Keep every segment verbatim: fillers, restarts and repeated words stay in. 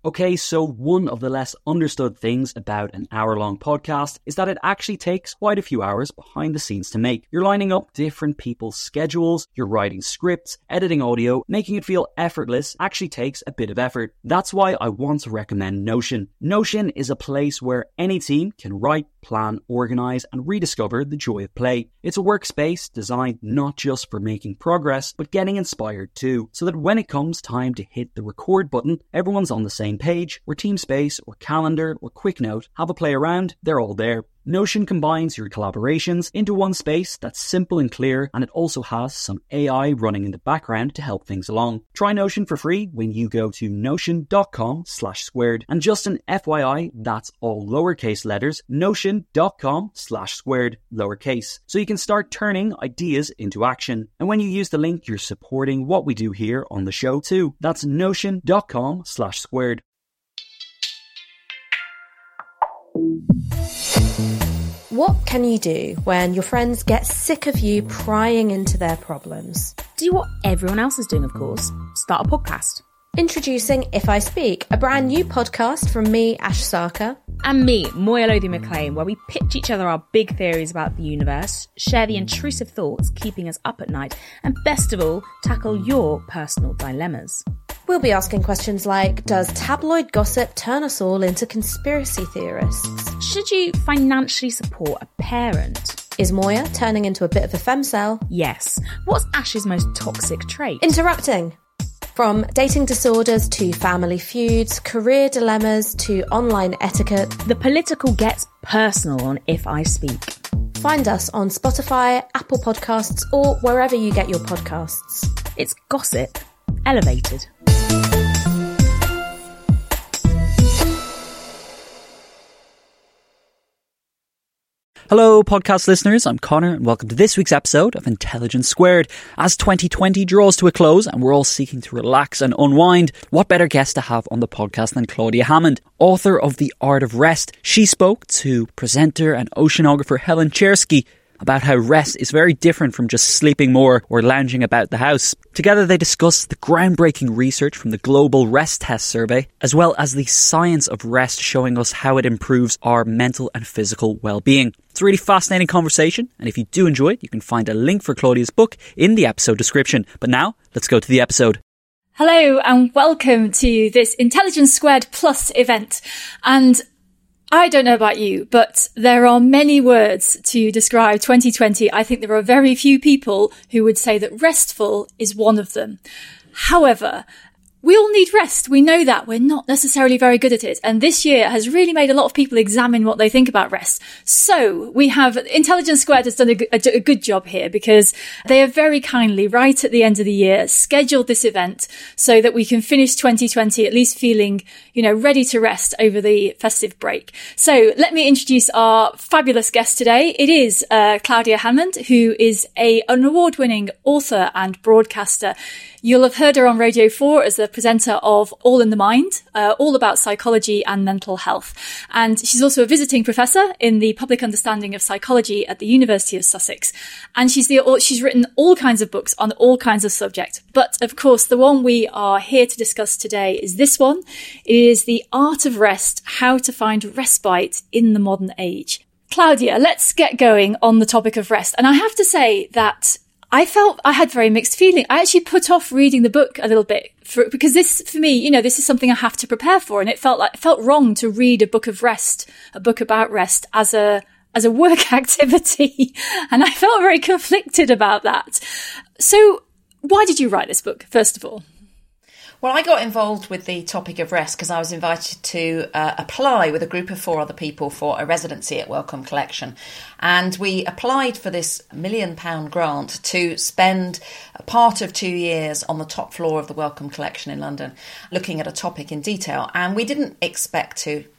Okay, so one of the less understood things about an hour-long podcast is that it actually takes quite a few hours behind the scenes to make. You're lining up different people's schedules, you're writing scripts, editing audio, making it feel effortless actually takes a bit of effort. That's why I want to recommend Notion. Notion is a place where any team can write, plan, organize, and rediscover the joy of play. It's a workspace designed not just for making progress, but getting inspired too, so that when it comes time to hit the record button, everyone's on the same page, where TeamSpace or Calendar or QuickNote have a play around, they're all there. Notion combines your collaborations into one space that's simple and clear, and it also has some A I running in the background to help things along. Try Notion for free when you go to notion.com slash squared. And just an F Y I, that's all lowercase letters, notion.com slash squared, lowercase. So you can start turning ideas into action. And when you use the link, you're supporting what we do here on the show too. That's notion.com slash squared. What can you do when your friends get sick of you prying into their problems? Do what everyone else is doing, of course. Start a podcast. Introducing If I Speak, a brand new podcast from me, Ash Sarkar. And me, Moya Lothian-McLean, where we pitch each other our big theories about the universe, share the intrusive thoughts keeping us up at night, and best of all, tackle your personal dilemmas. We'll be asking questions like, does tabloid gossip turn us all into conspiracy theorists? Should you financially support a parent? Is Moya turning into a bit of a femcel? Yes. What's Ash's most toxic trait? Interrupting. From dating disorders to family feuds, career dilemmas to online etiquette. The political gets personal on If I Speak. Find us on Spotify, Apple Podcasts, or wherever you get your podcasts. It's gossip elevated. Hello, podcast listeners. I'm Connor, and welcome to this week's episode of Intelligence Squared. As twenty twenty draws to a close and we're all seeking to relax and unwind, what better guest to have on the podcast than Claudia Hammond, author of The Art of Rest. She spoke to presenter and oceanographer Helen Czerski about how rest is very different from just sleeping more or lounging about the house. Together they discuss the groundbreaking research from the Global Rest Test Survey, as well as the science of rest showing us how it improves our mental and physical well-being. It's a really fascinating conversation, and if you do enjoy it, you can find a link for Claudia's book in the episode description. But now, let's go to the episode. Hello and welcome to this Intelligence Squared Plus event. And I don't know about you, but there are many words to describe twenty twenty. I think there are very few people who would say that restful is one of them. However, we all need rest. We know that. We're not necessarily very good at it. And this year has really made a lot of people examine what they think about rest. So we have Intelligence Squared has done a, a, a good job here because they have very kindly, right at the end of the year, scheduled this event so that we can finish twenty twenty at least feeling, you know, ready to rest over the festive break. So let me introduce our fabulous guest today. It is uh, Claudia Hammond, who is a, an award-winning author and broadcaster. You'll have heard her on Radio four as the presenter of All in the Mind, uh, all about psychology and mental health. And she's also a visiting professor in the Public Understanding of Psychology at the University of Sussex. And she's the, she's written all kinds of books on all kinds of subjects. But of course, the one we are here to discuss today is this one. It is The Art of Rest, How to Find Respite in the Modern Age. Claudia, let's get going on the topic of rest. And I have to say that I felt I had very mixed feeling. I actually put off reading the book a little bit for, because this, for me, you know, this is something I have to prepare for. And it felt like, it felt wrong to read a book of rest, a book about rest as a, as a work activity. And I felt very conflicted about that. So why did you write this book, first of all? Well, I got involved with the topic of rest because I was invited to uh, apply with a group of four other people for a residency at Wellcome Collection. And we applied for this million pound grant to spend a part of two years on the top floor of the Wellcome Collection in London, looking at a topic in detail. And we didn't expect to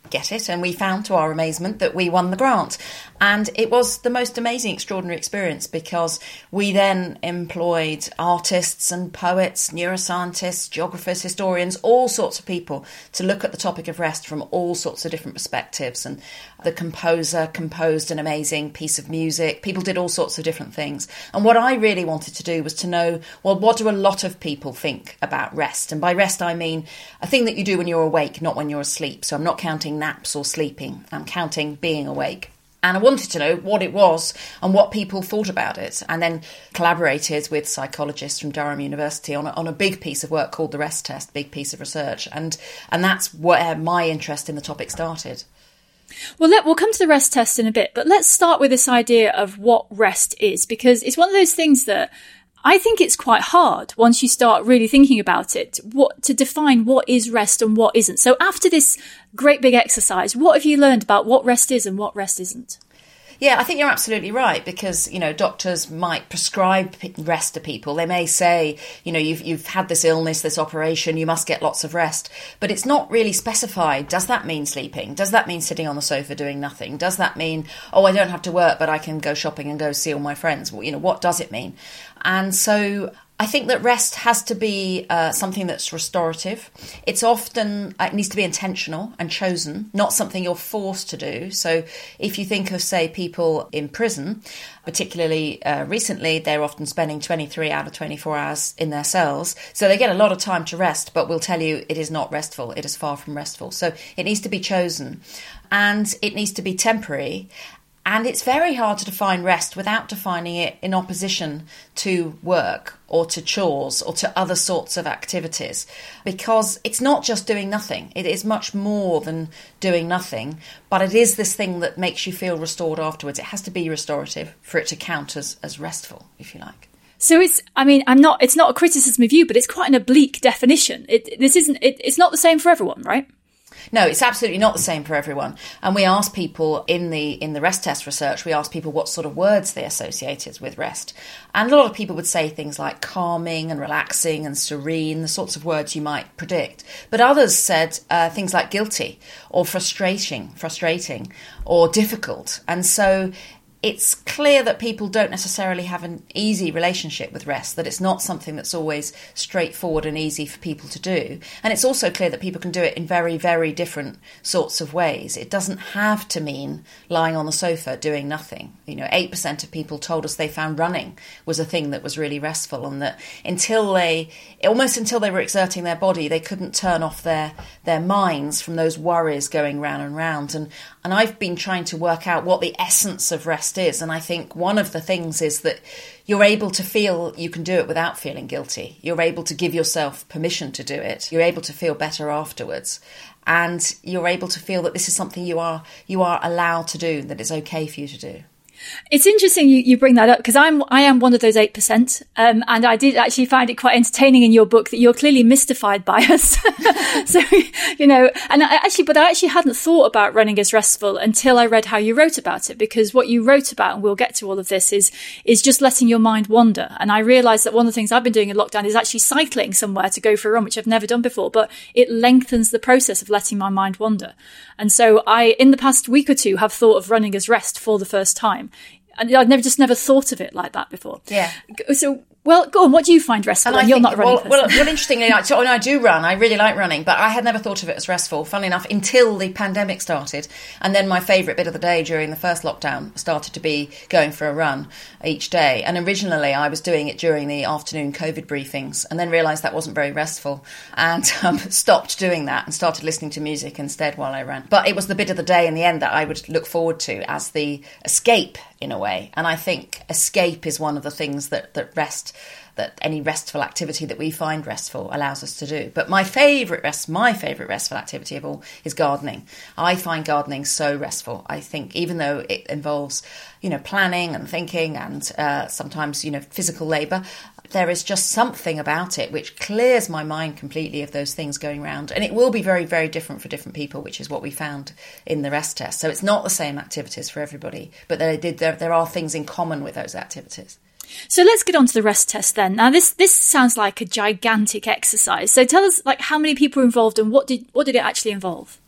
get it, and we found to our amazement that we won the grant. And it was the most amazing, extraordinary experience, because we then employed artists and poets, neuroscientists, geographers, historians, all sorts of people to look at the topic of rest from all sorts of different perspectives. And the composer composed an amazing piece of music. People did all sorts of different things. And what I really wanted to do was to know, well, what do a lot of people think about rest? And by rest, I mean a thing that you do when you're awake, not when you're asleep. So I'm not counting naps or sleeping. I'm counting being awake. And I wanted to know what it was and what people thought about it, and then collaborated with psychologists from Durham University on a, on a big piece of work called the Rest Test, big piece of research. And and that's where my interest in the topic started. Well, let, we'll come to the rest test in a bit, but let's start with this idea of what rest is, because it's one of those things that I think it's quite hard once you start really thinking about it, what to define what is rest and what isn't. So after this great big exercise, what have you learned about what rest is and what rest isn't? Yeah, I think you're absolutely right, because, you know, doctors might prescribe rest to people. They may say, you know, you've you've had this illness, this operation, you must get lots of rest. But it's not really specified. Does that mean sleeping? Does that mean sitting on the sofa doing nothing? Does that mean, oh, I don't have to work, but I can go shopping and go see all my friends? Well, you know, what does it mean? And so I think that rest has to be uh, something that's restorative. It's often, it needs to be intentional and chosen, not something you're forced to do. So if you think of, say, people in prison, particularly uh, recently, they're often spending twenty-three out of twenty-four hours in their cells. So they get a lot of time to rest, but we'll tell you it is not restful. It is far from restful. So it needs to be chosen, and it needs to be temporary. And it's very hard to define rest without defining it in opposition to work or to chores or to other sorts of activities, because it's not just doing nothing. It is much more than doing nothing, but it is this thing that makes you feel restored afterwards. It has to be restorative for it to count as, as restful, if you like. So it's, I mean, I'm not, it's not a criticism of you, but it's quite an oblique definition. It, this isn't, it, it's not the same for everyone, right? No, it's absolutely not the same for everyone. And we asked people in the in the rest test research, we asked people what sort of words they associated with rest. And a lot of people would say things like calming and relaxing and serene, the sorts of words you might predict. But others said uh, things like guilty or frustrating, frustrating or difficult. And so it's clear that people don't necessarily have an easy relationship with rest, that it's not something that's always straightforward and easy for people to do. And it's also clear that people can do it in very, very different sorts of ways. It doesn't have to mean lying on the sofa doing nothing. You know, eight percent of people told us they found running was a thing that was really restful, and that until they, almost until they were exerting their body, they couldn't turn off their, their minds from those worries going round and round. And, and I've been trying to work out what the essence of rest is, and I think one of the things is that you're able to feel you can do it without feeling guilty. You're able to give yourself permission to do it. You're able to feel better afterwards, and you're able to feel that this is something you are you are allowed to do, that it's okay for you to do. It's interesting you, you bring that up, because I'm I am one of those eight percent, um, and I did actually find it quite entertaining in your book that you're clearly mystified by us. So, you know, and I actually, but I actually hadn't thought about running as restful until I read how you wrote about it, because what you wrote about, and we'll get to all of this, is is just letting your mind wander. And I realised that one of the things I've been doing in lockdown is actually cycling somewhere to go for a run, which I've never done before, but it lengthens the process of letting my mind wander. And so I, in the past week or two, have thought of running as rest for the first time. And I'd never just never thought of it like that before. Yeah. So, well, go on. What do you find restful? And, and you're think, not running. Well, well, well, interestingly, I, so, I do run. I really like running, but I had never thought of it as restful, funnily enough, until the pandemic started. And then my favourite bit of the day during the first lockdown started to be going for a run each day. And originally, I was doing it during the afternoon COVID briefings, and then realised that wasn't very restful, and um, stopped doing that and started listening to music instead while I ran. But it was the bit of the day in the end that I would look forward to as the escape, in a way. And I think escape is one of the things that, that rest, that any restful activity that we find restful allows us to do. But my favourite rest, my favourite restful activity of all is gardening. I find gardening so restful. I think even though it involves, you know, planning and thinking and uh, sometimes, you know, physical labour, there is just something about it which clears my mind completely of those things going around. And it will be very, very different for different people, which is what we found in the rest test. So it's not the same activities for everybody, but there, did, there, there are things in common with those activities. So let's get on to the rest test then. Now, this this sounds like a gigantic exercise. So tell us, like, how many people were involved and what did what did it actually involve?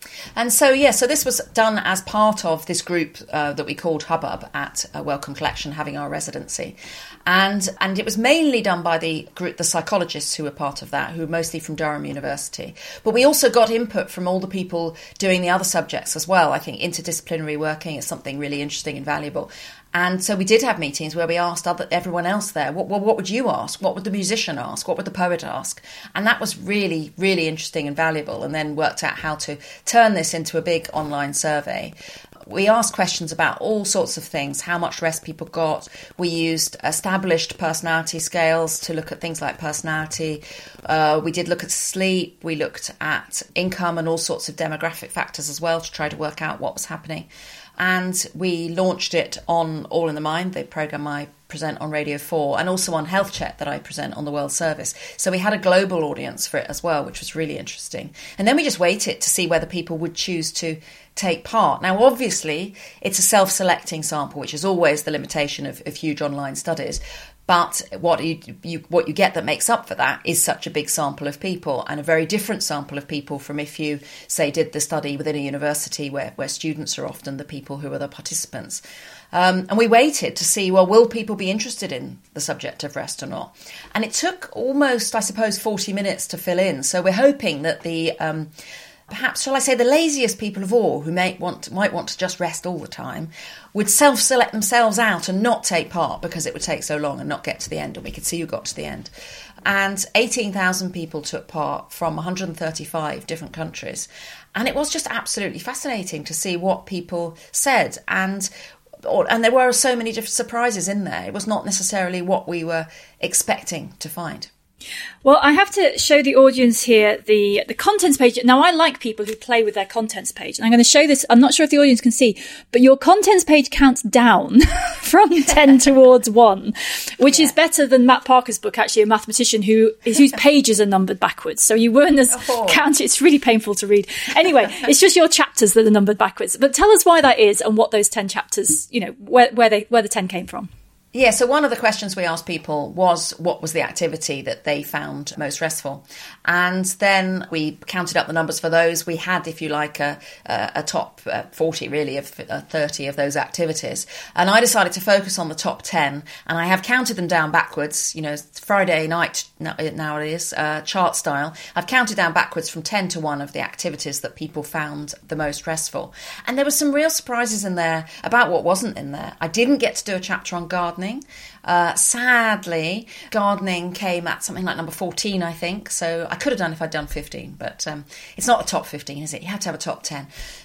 And so, yeah, so this was done as part of this group uh, that we called Hubbub at uh, Wellcome Collection, having our residency. And and it was mainly done by the group, the psychologists who were part of that, who were mostly from Durham University. But we also got input from all the people doing the other subjects as well. I think interdisciplinary working is something really interesting and valuable. And so we did have meetings where we asked other, everyone else there, what, well, what would you ask? What would the musician ask? What would the poet ask? And that was really, really interesting and valuable, and then worked out how to turn this into a big online survey. We asked questions about all sorts of things, how much rest people got. We used established personality scales to look at things like personality. Uh, we did look at sleep. We looked at income and all sorts of demographic factors as well to try to work out what was happening. And we launched it on All in the Mind, the programme I present on Radio four, and also on Health Check that I present on the World Service. So we had a global audience for it as well, which was really interesting. And then we just waited to see whether people would choose to take part. Now, obviously, it's a self-selecting sample, which is always the limitation of, of huge online studies. But what you, you what you get that makes up for that is such a big sample of people, and a very different sample of people from if you, say, did the study within a university where, where students are often the people who are the participants. Um, and we waited to see, well, will people be interested in the subject of rest or not? And it took almost, I suppose, forty minutes to fill in. So we're hoping that the... Um, perhaps, shall I say, the laziest people of all, who may want might want to just rest all the time, would self-select themselves out and not take part because it would take so long and not get to the end. And we could see who got to the end. And eighteen thousand people took part from one hundred thirty-five different countries. And it was just absolutely fascinating to see what people said. And and there were so many different surprises in there. It was not necessarily what we were expecting to find. Well, I have to show the audience here the the contents page. Now, I like people who play with their contents page. And I'm going to show this. I'm not sure if the audience can see, but your contents page counts down from ten towards one, which yeah. is better than Matt Parker's book, actually, a mathematician who whose pages are numbered backwards. So you weren't as oh. counted. It's really painful to read. Anyway, it's just your chapters that are numbered backwards. But tell us why that is and what those ten chapters, you know, where, where they where the ten came from. Yeah, so one of the questions we asked people was what was the activity that they found most restful? And then we counted up the numbers for those. We had, if you like, a, a, a top forty, really, of uh, thirty of those activities. And I decided to focus on the top ten, and I have counted them down backwards. You know, Friday night, now it is, uh, chart style. I've counted down backwards from ten to one of the activities that people found the most restful. And there were some real surprises in there about what wasn't in there. I didn't get to do a chapter on gardening. Uh, sadly, gardening came at something like number fourteen, I think. So I could have done if I'd done fifteen, but um, it's not a top fifteen, is it? You have to have a top ten.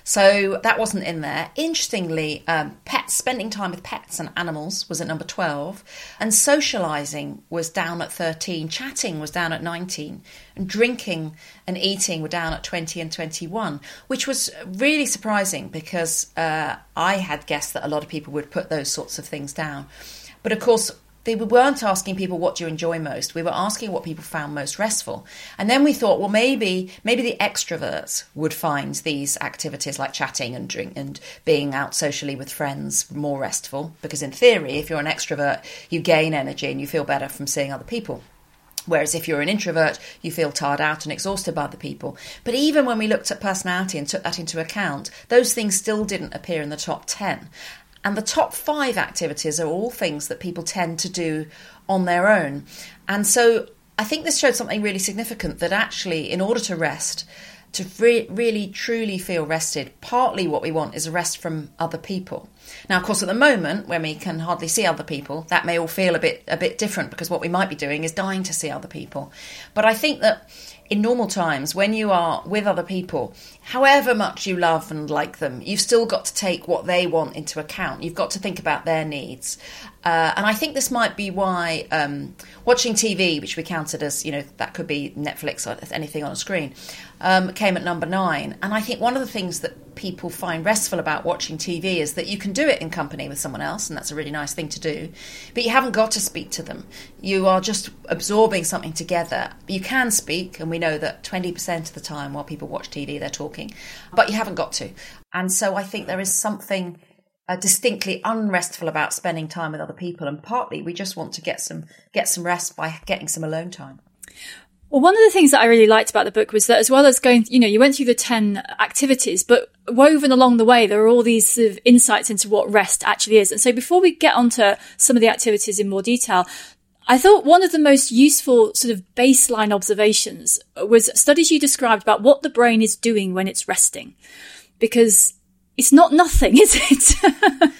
So that wasn't in there. Interestingly, um, pets, spending time with pets and animals was at number twelve. And socialising was down at thirteen. Chatting was down at nineteen. And drinking and eating were down at twenty and twenty-one, which was really surprising because uh, I had guessed that a lot of people would put those sorts of things down. But of course, they weren't asking people what do you enjoy most. We were asking what people found most restful. And then we thought, well, maybe maybe the extroverts would find these activities like chatting and drink and being out socially with friends more restful. Because in theory, if you're an extrovert, you gain energy and you feel better from seeing other people. Whereas if you're an introvert, you feel tired out and exhausted by other people. But even when we looked at personality and took that into account, those things still didn't appear in the top ten. And the top five activities are all things that people tend to do on their own. And so I think this showed something really significant, that actually, in order to rest, to re- really truly feel rested, partly what we want is a rest from other people. Now, of course, at the moment, when we can hardly see other people, that may all feel a bit a bit different, because what we might be doing is dying to see other people. But I think that in normal times, when you are with other people, however much you love and like them, you've still got to take what they want into account. You've got to think about their needs. Uh, and I think this might be why um, watching T V, which we counted as, you know, that could be Netflix or anything on a screen, um, came at number nine. And I think one of the things that people find restful about watching T V is that you can do it in company with someone else, and that's a really nice thing to do. But you haven't got to speak to them. You are just absorbing something together. You can speak, and we know that twenty percent of the time while people watch T V, they're talking. But you haven't got to. And so I think there is something Uh, distinctly unrestful about spending time with other people, and partly we just want to get some get some rest by getting some alone time. Well, one of the things that I really liked about the book was that as well as going, you know, you went through the ten activities, but woven along the way, there are all these sort of insights into what rest actually is. And so before we get onto some of the activities in more detail, I thought one of the most useful sort of baseline observations was studies you described about what the brain is doing when it's resting. Because it's not nothing, is it?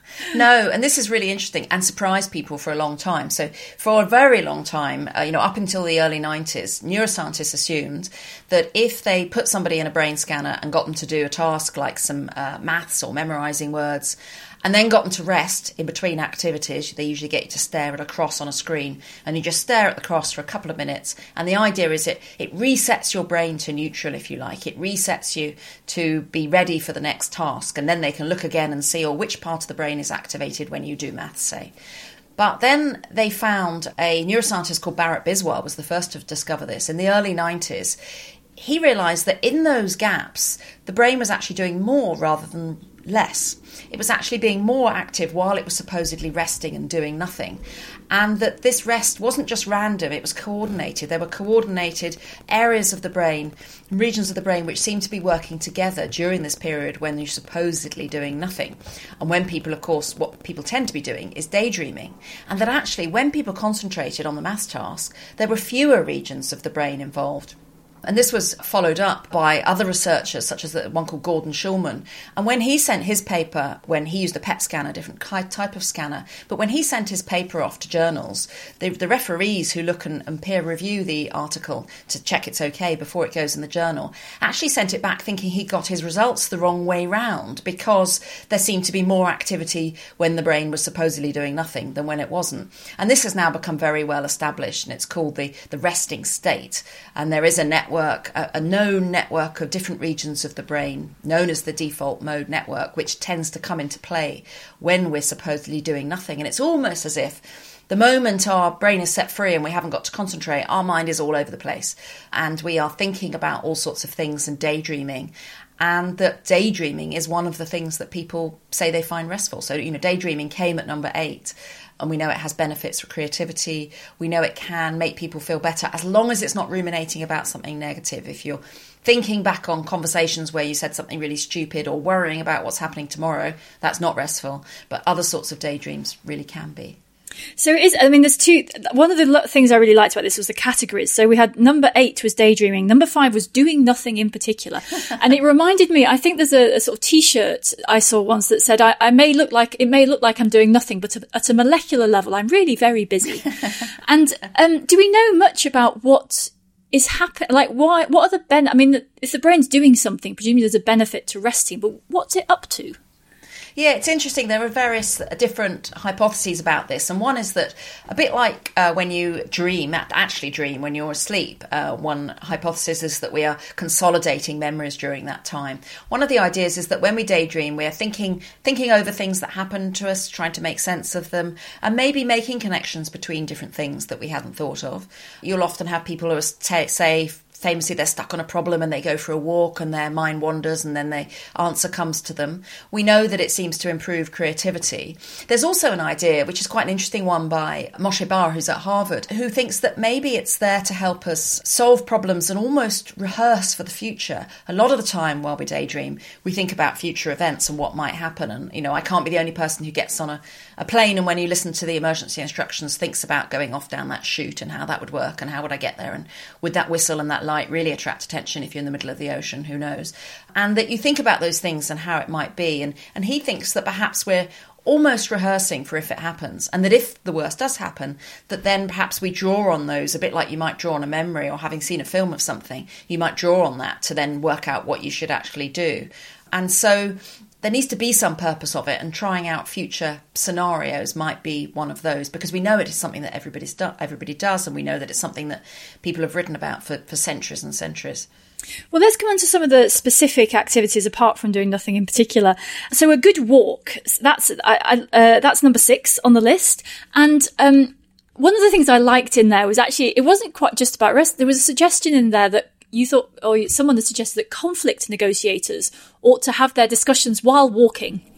No, and this is really interesting and surprised people for a long time. So for a very long time, uh, you know, up until the early nineties, neuroscientists assumed that if they put somebody in a brain scanner and got them to do a task like some uh, maths or memorising words, and then got them to rest in between activities, they usually get you to stare at a cross on a screen, and you just stare at the cross for a couple of minutes. And the idea is it, it resets your brain to neutral, if you like. It resets you to be ready for the next task. And then they can look again and see, oh, which part of the brain is activated when you do maths, say. But then they found a neuroscientist called Bharat Biswal was the first to discover this in the early nineties. He realised that in those gaps, the brain was actually doing more rather than less. It was actually being more active while it was supposedly resting and doing nothing. And that this rest wasn't just random, it was coordinated. There were coordinated areas of the brain, regions of the brain which seemed to be working together during this period when you're supposedly doing nothing. And when people, of course, what people tend to be doing is daydreaming. And that actually, when people concentrated on the maths task, there were fewer regions of the brain involved. And this was followed up by other researchers, such as the one called Gordon Schulman. And when he sent his paper, when he used a P E T scanner, different type of scanner, but when he sent his paper off to journals, the, the referees who look and, and peer review the article to check it's okay before it goes in the journal, actually sent it back thinking he got his results the wrong way round, because there seemed to be more activity when the brain was supposedly doing nothing than when it wasn't. And this has now become very well established, and it's called the, the resting state. And there is a network Network, a, a known network of different regions of the brain, known as the default mode network, which tends to come into play when we're supposedly doing nothing. And it's almost as if the moment our brain is set free and we haven't got to concentrate, our mind is all over the place. And we are thinking about all sorts of things and daydreaming. And that daydreaming is one of the things that people say they find restful. So, you know, daydreaming came at number eight. And we know it has benefits for creativity. We know it can make people feel better as long as it's not ruminating about something negative. If you're thinking back on conversations where you said something really stupid or worrying about what's happening tomorrow, that's not restful. But other sorts of daydreams really can be. So it is, I mean, there's two, one of the things I really liked about this was the categories. So we had number eight was daydreaming. Number five was doing nothing in particular. And it reminded me, I think there's a, a sort of t-shirt I saw once that said, I, I may look like, it may look like I'm doing nothing, but at a molecular level, I'm really very busy. And um, do we know much about what is happening? Like, why, what are the ben, I mean, if the brain's doing something, presumably there's a benefit to resting, but what's it up to? Yeah, it's interesting. There are various different hypotheses about this. And one is that a bit like uh, when you dream, actually dream when you're asleep, uh, one hypothesis is that we are consolidating memories during that time. One of the ideas is that when we daydream, we are thinking thinking over things that happened to us, trying to make sense of them, and maybe making connections between different things that we hadn't thought of. You'll often have people who are t- say, famously, they're stuck on a problem and they go for a walk and their mind wanders and then the answer comes to them. We know that it seems to improve creativity. There's also an idea, which is quite an interesting one, by Moshe Bar, who's at Harvard, who thinks that maybe it's there to help us solve problems and almost rehearse for the future. A lot of the time while we daydream, we think about future events and what might happen. And, you know, I can't be the only person who gets on a, a plane and when you listen to the emergency instructions, thinks about going off down that chute and how that would work and how would I get there, and would that whistle and that light really attract attention if you're in the middle of the ocean, who knows? And that you think about those things and how it might be. And, and he thinks that perhaps we're almost rehearsing for if it happens, and that if the worst does happen, that then perhaps we draw on those, a bit like you might draw on a memory, or having seen a film of something, you might draw on that to then work out what you should actually do. And so there needs to be some purpose of it, and trying out future scenarios might be one of those, because we know it is something that everybody's do- everybody does, and we know that it's something that people have written about for, for centuries and centuries. Well, let's come on to some of the specific activities apart from doing nothing in particular. So a good walk, that's I, I, uh, that's number six on the list. And um, one of the things I liked in there was actually, it wasn't quite just about rest. There was a suggestion in there that you thought, or someone had suggested that conflict negotiators ought to have their discussions while walking.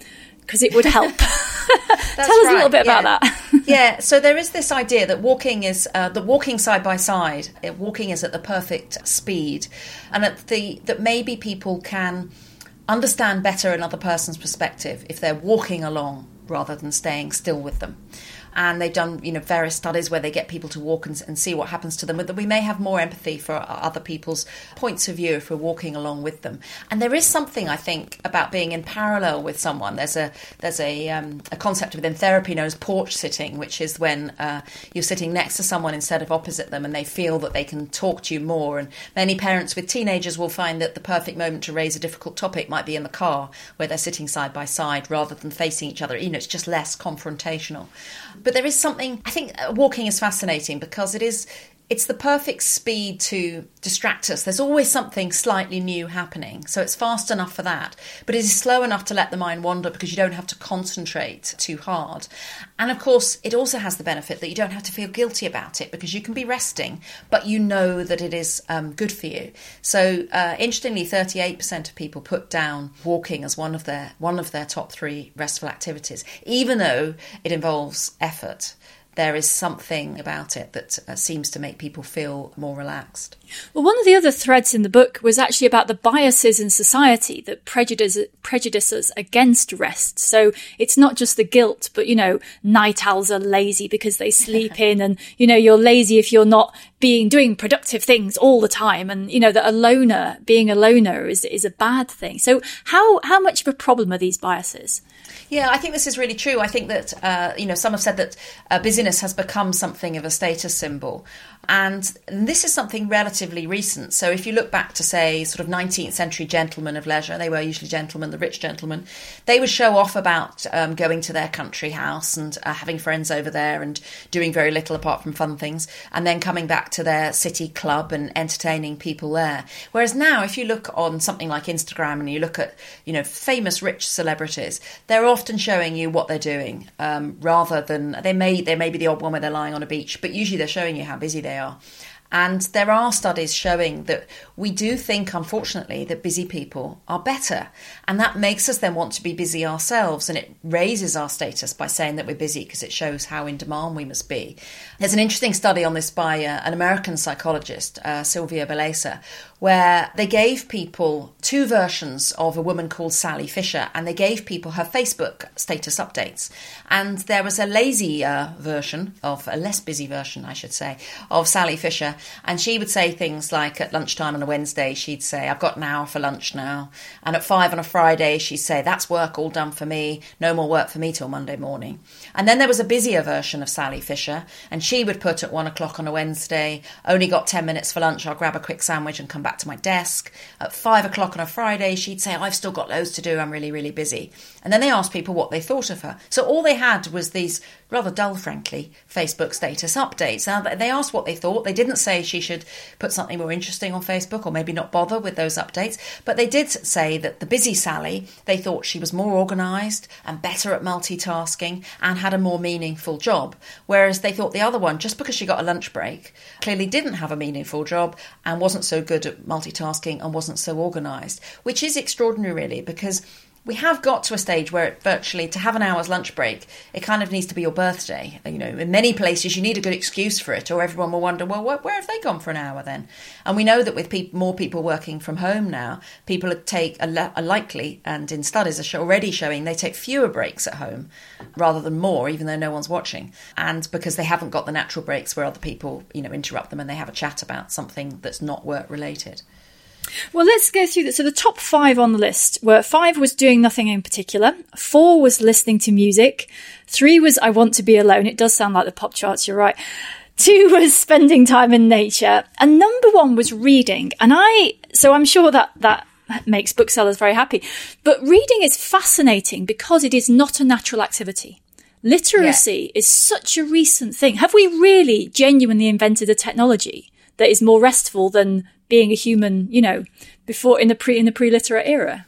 because it would help. That's Tell us right, a little bit yeah. about that. Yeah, so there is this idea that walking is uh, the walking side by side. uh, Walking is at the perfect speed, and at the that maybe people can understand better another person's perspective if they're walking along rather than staying still with them. And they've done, you know, various studies where they get people to walk and, and see what happens to them. That we may have more empathy for other people's points of view if we're walking along with them. And there is something, I think, about being in parallel with someone. There's a there's a um, a concept within therapy known as porch sitting, which is when uh, you're sitting next to someone instead of opposite them, and they feel that they can talk to you more. And many parents with teenagers will find that the perfect moment to raise a difficult topic might be in the car, where they're sitting side by side rather than facing each other. You know, it's just less confrontational. But there is something, I think walking is fascinating because it is, it's the perfect speed to distract us. There's always something slightly new happening. So it's fast enough for that. But it is slow enough to let the mind wander because you don't have to concentrate too hard. And of course, it also has the benefit that you don't have to feel guilty about it because you can be resting, but you know that it is um, good for you. So uh, interestingly, thirty-eight percent of people put down walking as one of their one of their top three restful activities, even though it involves effort. There is something about it that uh, seems to make people feel more relaxed. Well, one of the other threads in the book was actually about the biases in society that prejudice, prejudice us against rest. So it's not just the guilt, but, you know, night owls are lazy because they sleep in and, you know, you're lazy if you're not being doing productive things all the time. And, you know, that a loner, being a loner is, is a bad thing. So how, how much of a problem are these biases? Yeah, I think this is really true. I think that, uh, you know, some have said that uh, busyness has become something of a status symbol. And this is something relatively recent. So if you look back to, say, sort of nineteenth century gentlemen of leisure, they were usually gentlemen, the rich gentlemen, they would show off about um, going to their country house and uh, having friends over there and doing very little apart from fun things, and then coming back to their city club and entertaining people there. Whereas now, if you look on something like Instagram and you look at, you know, famous rich celebrities, they're often showing you what they're doing um, rather than, they may, there may be the odd one where they're lying on a beach, but usually they're showing you how busy they are. And there are studies showing that we do think, unfortunately, that busy people are better. And that makes us then want to be busy ourselves. And it raises our status by saying that we're busy because it shows how in demand we must be. There's an interesting study on this by uh, an American psychologist, uh, Sylvia Beleza, where they gave people two versions of a woman called Sally Fisher, and they gave people her Facebook status updates. And there was a lazy uh, version of, a less busy version, I should say, of Sally Fisher. And she would say things like at lunchtime on a Wednesday, she'd say, I've got an hour for lunch now. And at five on a Friday, she'd say, that's work all done for me. No more work for me till Monday morning. And then there was a busier version of Sally Fisher. And she would put at one o'clock on a Wednesday, only got ten minutes for lunch. I'll grab a quick sandwich and come back to my desk. At five o'clock on a Friday, she'd say, I've still got loads to do. I'm really, really busy. And then they asked people what they thought of her. So all they had was these rather dull, frankly, Facebook status updates. Now, they asked what they thought. They didn't say she should put something more interesting on Facebook or maybe not bother with those updates. But they did say that the busy Sally, they thought she was more organised and better at multitasking and had a more meaningful job. Whereas they thought the other one, just because she got a lunch break, clearly didn't have a meaningful job and wasn't so good at multitasking and wasn't so organised, which is extraordinary, really, because we have got to a stage where it virtually, to have an hour's lunch break, it kind of needs to be your birthday. You know, in many places you need a good excuse for it, or everyone will wonder, well, where have they gone for an hour then? And we know that with pe- more people working from home now, people take a, le- a likely, and in studies are show- already showing, they take fewer breaks at home rather than more, even though no one's watching. And because they haven't got the natural breaks where other people, you know, interrupt them and they have a chat about something that's not work related. Well, let's go through this. So the top five on the list were, five was doing nothing in particular. Four was listening to music. Three was I want to be alone. It does sound like the pop charts, you're right. Two was spending time in nature. And number one was reading. And I, so I'm sure that that makes booksellers very happy. But reading is fascinating because it is not a natural activity. Literacy yeah. is such a recent thing. Have we really genuinely invented a technology that is more restful than being a human, you know, before in the pre in the pre-literate era?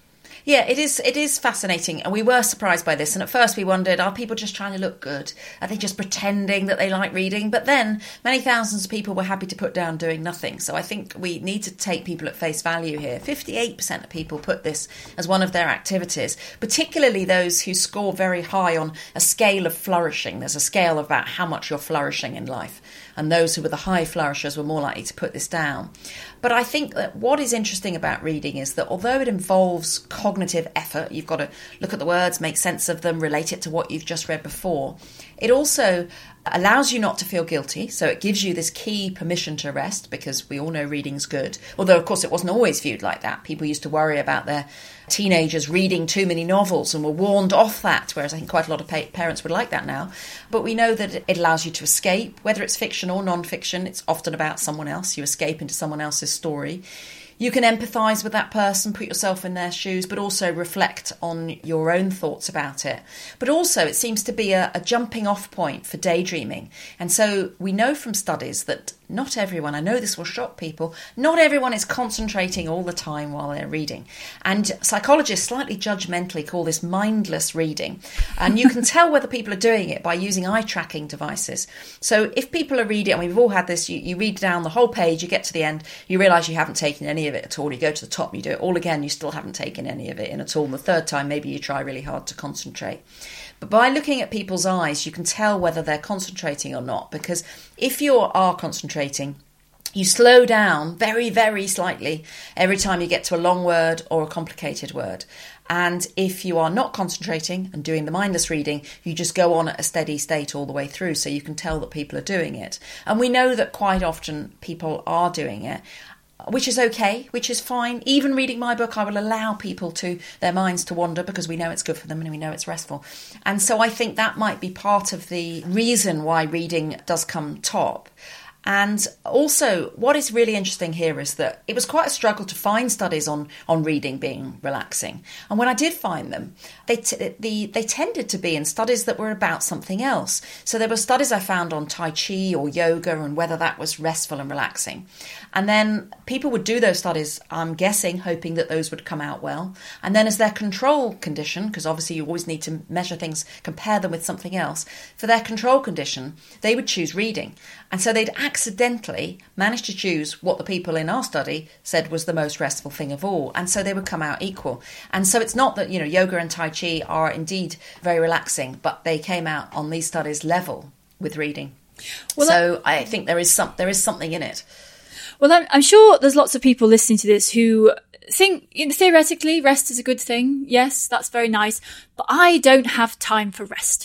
Yeah, it is It is fascinating. And we were surprised by this. And at first we wondered, are people just trying to look good? Are they just pretending that they like reading? But then many thousands of people were happy to put down doing nothing. So I think we need to take people at face value here. fifty-eight percent of people put this as one of their activities, particularly those who score very high on a scale of flourishing. There's a scale about how much you're flourishing in life. And those who were the high flourishers were more likely to put this down. But I think that what is interesting about reading is that although it involves cognitive effort, you've got to look at the words, make sense of them, relate it to what you've just read before, it also allows you not to feel guilty. So it gives you this key permission to rest, because we all know reading's good. Although, of course, it wasn't always viewed like that. People used to worry about their teenagers reading too many novels and were warned off that, whereas I think quite a lot of pa- parents would like that now. But we know that it allows you to escape, whether it's fiction or non-fiction. It's often about someone else. You escape into someone else's story. You can empathise with that person, put yourself in their shoes, but also reflect on your own thoughts about it. But also it seems to be a, a jumping off point for daydreaming. And so we know from studies that not everyone, I know this will shock people, not everyone is concentrating all the time while they're reading. And psychologists slightly judgmentally call this mindless reading. And you can tell whether people are doing it by using eye tracking devices. So if people are reading, and we've all had this, you, you read down the whole page, you get to the end, you realise you haven't taken any of it at all. You go to the top, you do it all again, you still haven't taken any of it in at all. And the third time, maybe you try really hard to concentrate. But by looking at people's eyes, you can tell whether they're concentrating or not, because if you are concentrating, you slow down very, very slightly every time you get to a long word or a complicated word. And if you are not concentrating and doing the mindless reading, you just go on at a steady state all the way through, so you can tell that people are doing it. And we know that quite often people are doing it, which is okay, which is fine. Even reading my book, I will allow people to their minds to wander, because we know it's good for them and we know it's restful. And so I think that might be part of the reason why reading does come top. And also, what is really interesting here is that it was quite a struggle to find studies on, on reading being relaxing. And when I did find them, they t- the, they tended to be in studies that were about something else. So there were studies I found on Tai Chi or yoga and whether that was restful and relaxing. And then people would do those studies, I'm guessing, hoping that those would come out well. And then as their control condition, because obviously you always need to measure things, compare them with something else, for their control condition, they would choose reading. And so they'd accidentally managed to choose what the people in our study said was the most restful thing of all. And so they would come out equal. And so it's not that, you know, yoga and Tai Chi are indeed very relaxing, but they came out on these studies level with reading. Well, so that, I think there is some there is something in it. Well, I'm, I'm sure there's lots of people listening to this who think, you know, theoretically, rest is a good thing. Yes, that's very nice. But I don't have time for rest.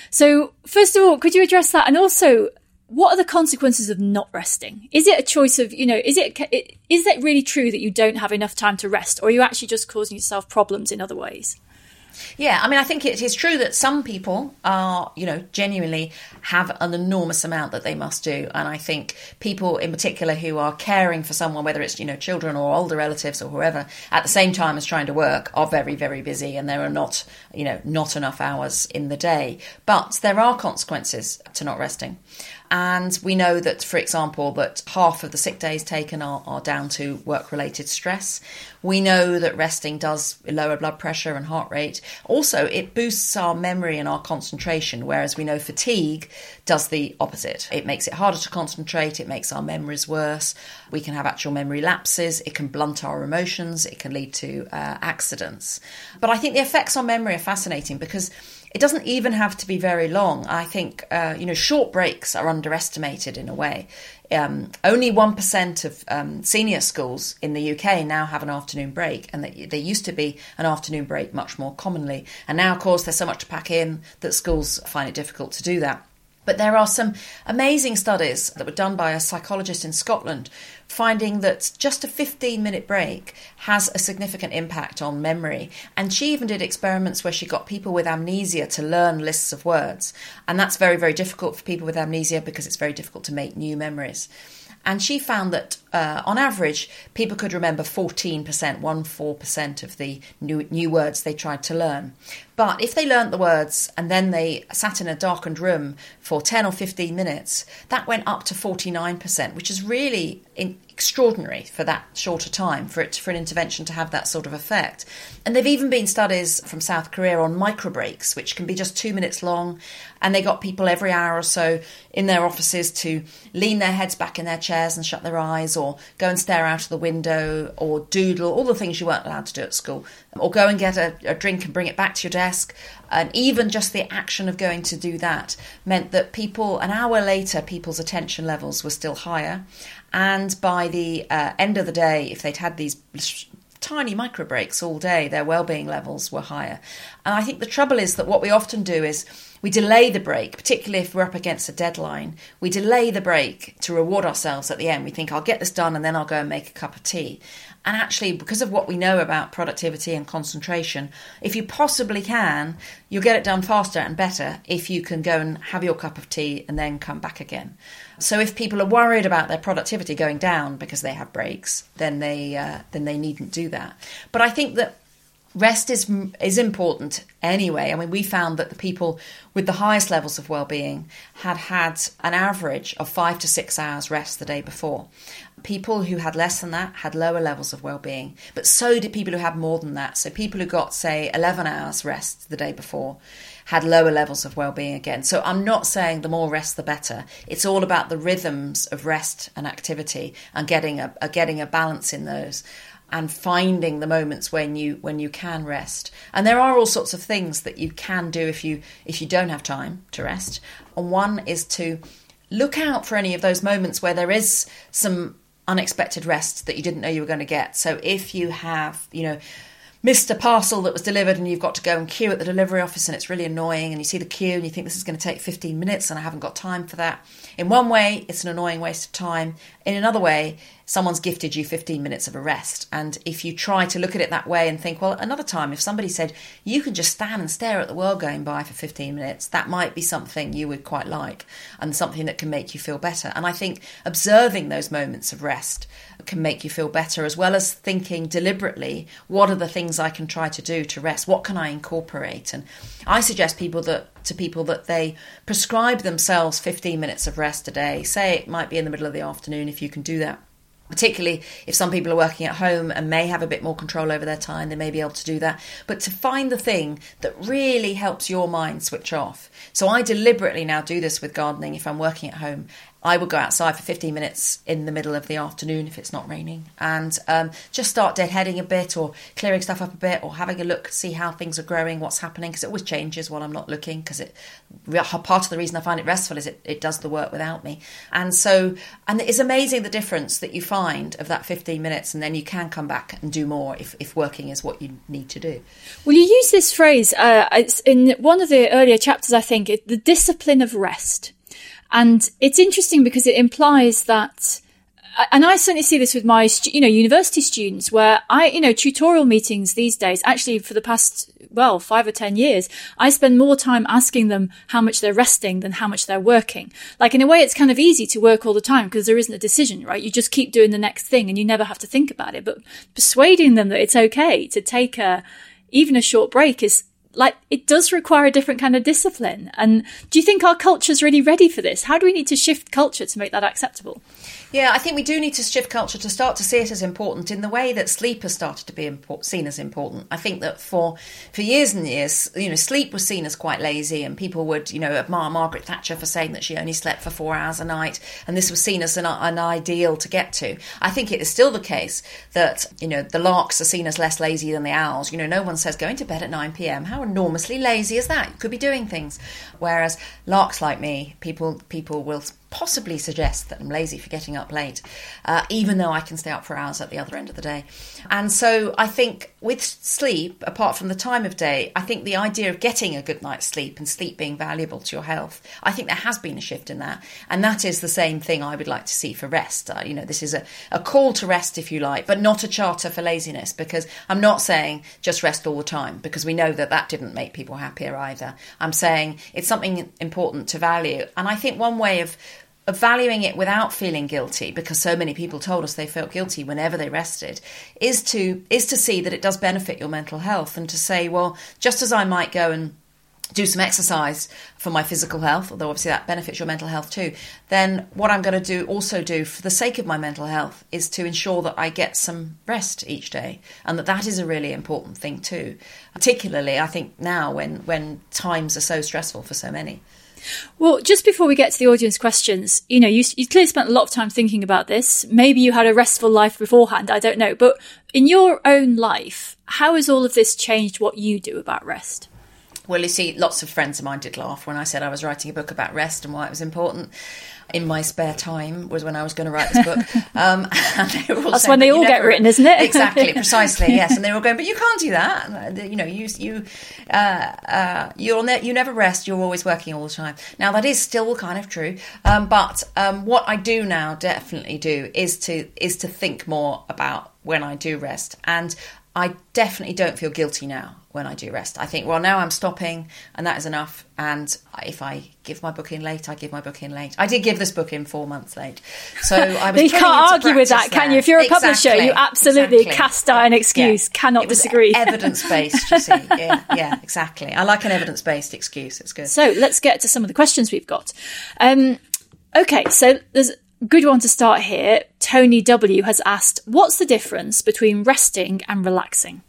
So first of all, could you address that? And also, what are the consequences of not resting? Is it a choice of, you know, is it is it really true that you don't have enough time to rest, or are you actually just causing yourself problems in other ways? Yeah, I mean, I think it is true that some people are, you know, genuinely have an enormous amount that they must do. And I think people in particular who are caring for someone, whether it's, you know, children or older relatives or whoever, at the same time as trying to work, are very, very busy. And there are not, you know, not enough hours in the day. But there are consequences to not resting. And we know that, for example, that half of the sick days taken are, are down to work-related stress. We know that resting does lower blood pressure and heart rate. Also, it boosts our memory and our concentration, whereas we know fatigue does the opposite. It makes it harder to concentrate. It makes our memories worse. We can have actual memory lapses. It can blunt our emotions. It can lead to uh, accidents. But I think the effects on memory are fascinating, because it doesn't even have to be very long. I think, uh, you know, short breaks are underestimated in a way. Um, only one percent of um, senior schools in the U K now have an afternoon break, and they, they used to be an afternoon break much more commonly. And now, of course, there's so much to pack in that schools find it difficult to do that. But there are some amazing studies that were done by a psychologist in Scotland, finding that just a fifteen minute break has a significant impact on memory. And she even did experiments where she got people with amnesia to learn lists of words. And that's very, very difficult for people with amnesia, because it's very difficult to make new memories. And she found that, uh, on average, people could remember fourteen percent, one four percent of the new, new words they tried to learn. But if they learnt the words and then they sat in a darkened room for ten or fifteen minutes, that went up to forty-nine percent, which is really in, extraordinary for that shorter time, for it for an intervention to have that sort of effect. And there've even been studies from South Korea on micro breaks, which can be just two minutes long, and they got people every hour or so in their offices to lean their heads back in their chairs and shut their eyes, or go and stare out of the window, or doodle, all the things you weren't allowed to do at school, or go and get a, a drink and bring it back to your desk. And even just the action of going to do that meant that people, an hour later, people's attention levels were still higher. And by the uh, end of the day, if they'd had these tiny micro breaks all day, their well-being levels were higher. And I think the trouble is that what we often do is we delay the break, particularly if we're up against a deadline. We delay the break to reward ourselves at the end. We think, I'll get this done and then I'll go and make a cup of tea. And actually, because of what we know about productivity and concentration, if you possibly can, you'll get it done faster and better if you can go and have your cup of tea and then come back again. So if people are worried about their productivity going down because they have breaks, then they uh, then they needn't do that. But I think that rest is is important anyway. I mean, we found that the people with the highest levels of well-being had had an average of five to six hours rest the day before. People who had less than that had lower levels of well-being, but so did people who had more than that. So people who got, say, eleven hours rest the day before had lower levels of well-being again. So I'm not saying the more rest, the better. It's all about the rhythms of rest and activity and getting a, a getting a balance in those, and finding the moments when you when you can rest. And there are all sorts of things that you can do if you if you don't have time to rest. And one is to look out for any of those moments where there is some unexpected rest that you didn't know you were going to get. So if you have, you know, missed a parcel that was delivered and you've got to go and queue at the delivery office and it's really annoying, and you see the queue and you think this is going to take fifteen minutes and I haven't got time for that. In one way, it's an annoying waste of time. In another way, someone's gifted you fifteen minutes of a rest. And if you try to look at it that way and think, well, another time, if somebody said you can just stand and stare at the world going by for fifteen minutes, that might be something you would quite like and something that can make you feel better. And I think observing those moments of rest can make you feel better, as well as thinking deliberately, what are the things I can try to do to rest? What can I incorporate? And I suggest people that to people that they prescribe themselves fifteen minutes of rest a day. Say it might be in the middle of the afternoon if you can do that. Particularly if some people are working at home and may have a bit more control over their time, they may be able to do that. But to find the thing that really helps your mind switch off. So I deliberately now do this with gardening if I'm working at home. I would go outside for fifteen minutes in the middle of the afternoon if it's not raining, and um, just start deadheading a bit, or clearing stuff up a bit, or having a look, see how things are growing, what's happening, because it always changes while I'm not looking, because it part of the reason I find it restful is it, it does the work without me. And so, and it's amazing the difference that you find of that fifteen minutes, and then you can come back and do more if, if working is what you need to do. Well, you use this phrase uh, it's in one of the earlier chapters, I think, it, the discipline of rest. And it's interesting because it implies that, and I certainly see this with my, you know, university students, where I, you know, tutorial meetings these days, actually for the past, well, five or ten years, I spend more time asking them how much they're resting than how much they're working. Like, in a way, it's kind of easy to work all the time because there isn't a decision, right? You just keep doing the next thing and you never have to think about it. But persuading them that it's okay to take a, even a short break is, like, it does require a different kind of discipline. And do you think our culture's really ready for this? How do we need to shift culture to make that acceptable? Yeah, I think we do need to shift culture to start to see it as important in the way that sleep has started to be import- seen as important. I think that for for years and years, you know, sleep was seen as quite lazy, and people would, you know, admire Margaret Thatcher for saying that she only slept for four hours a night, and this was seen as an, an ideal to get to. I think it is still the case that, you know, the larks are seen as less lazy than the owls. You know, no one says going to bed at nine p.m. How enormously lazy is that? You could be doing things. Whereas larks like me, people people will possibly suggest that I'm lazy for getting up late, uh, even though I can stay up for hours at the other end of the day. And so I think with sleep, apart from the time of day, I think the idea of getting a good night's sleep and sleep being valuable to your health, I think there has been a shift in that. And that is the same thing I would like to see for rest. Uh, you know, this is a, a call to rest, if you like, but not a charter for laziness, because I'm not saying just rest all the time, because we know that that didn't make people happier either. I'm saying it's something important to value. And I think one way of of valuing it without feeling guilty, because so many people told us they felt guilty whenever they rested, is to is to see that it does benefit your mental health, and to say, well, just as I might go and do some exercise for my physical health, although obviously that benefits your mental health too, then what I'm going to do also do for the sake of my mental health is to ensure that I get some rest each day, and that that is a really important thing too, particularly I think now when when times are so stressful for so many. Well, just before we get to the audience questions, you know, you, you clearly spent a lot of time thinking about this. Maybe you had a restful life beforehand, I don't know. But in your own life, how has all of this changed what you do about rest? Well, you see, lots of friends of mine did laugh when I said I was writing a book about rest and why it was important. In my spare time was when I was going to write this book. Um, and they were all That's saying, when they all never, get written, isn't it? Exactly, precisely, yes. And they were all going, but you can't do that. You know, you you uh, uh, you'll ne- you never rest. You're always working all the time. Now that is still kind of true. Um, but um, what I do now, definitely do, is to is to think more about when I do rest. And I definitely don't feel guilty now when I do rest. I think, well, now I'm stopping and that is enough. And if I give my book in late, I give my book in late. I did give this book in four months late. So I was You can't argue with that, there. can you? If you're a exactly. publisher, you absolutely exactly. cast iron excuse, yeah. cannot it was disagree. evidence-based, you see. Yeah, yeah, exactly. I like an evidence-based excuse. It's good. So let's get to some of the questions we've got. Um, okay, so there's good one to start here. Tony W has asked, what's the difference between resting and relaxing?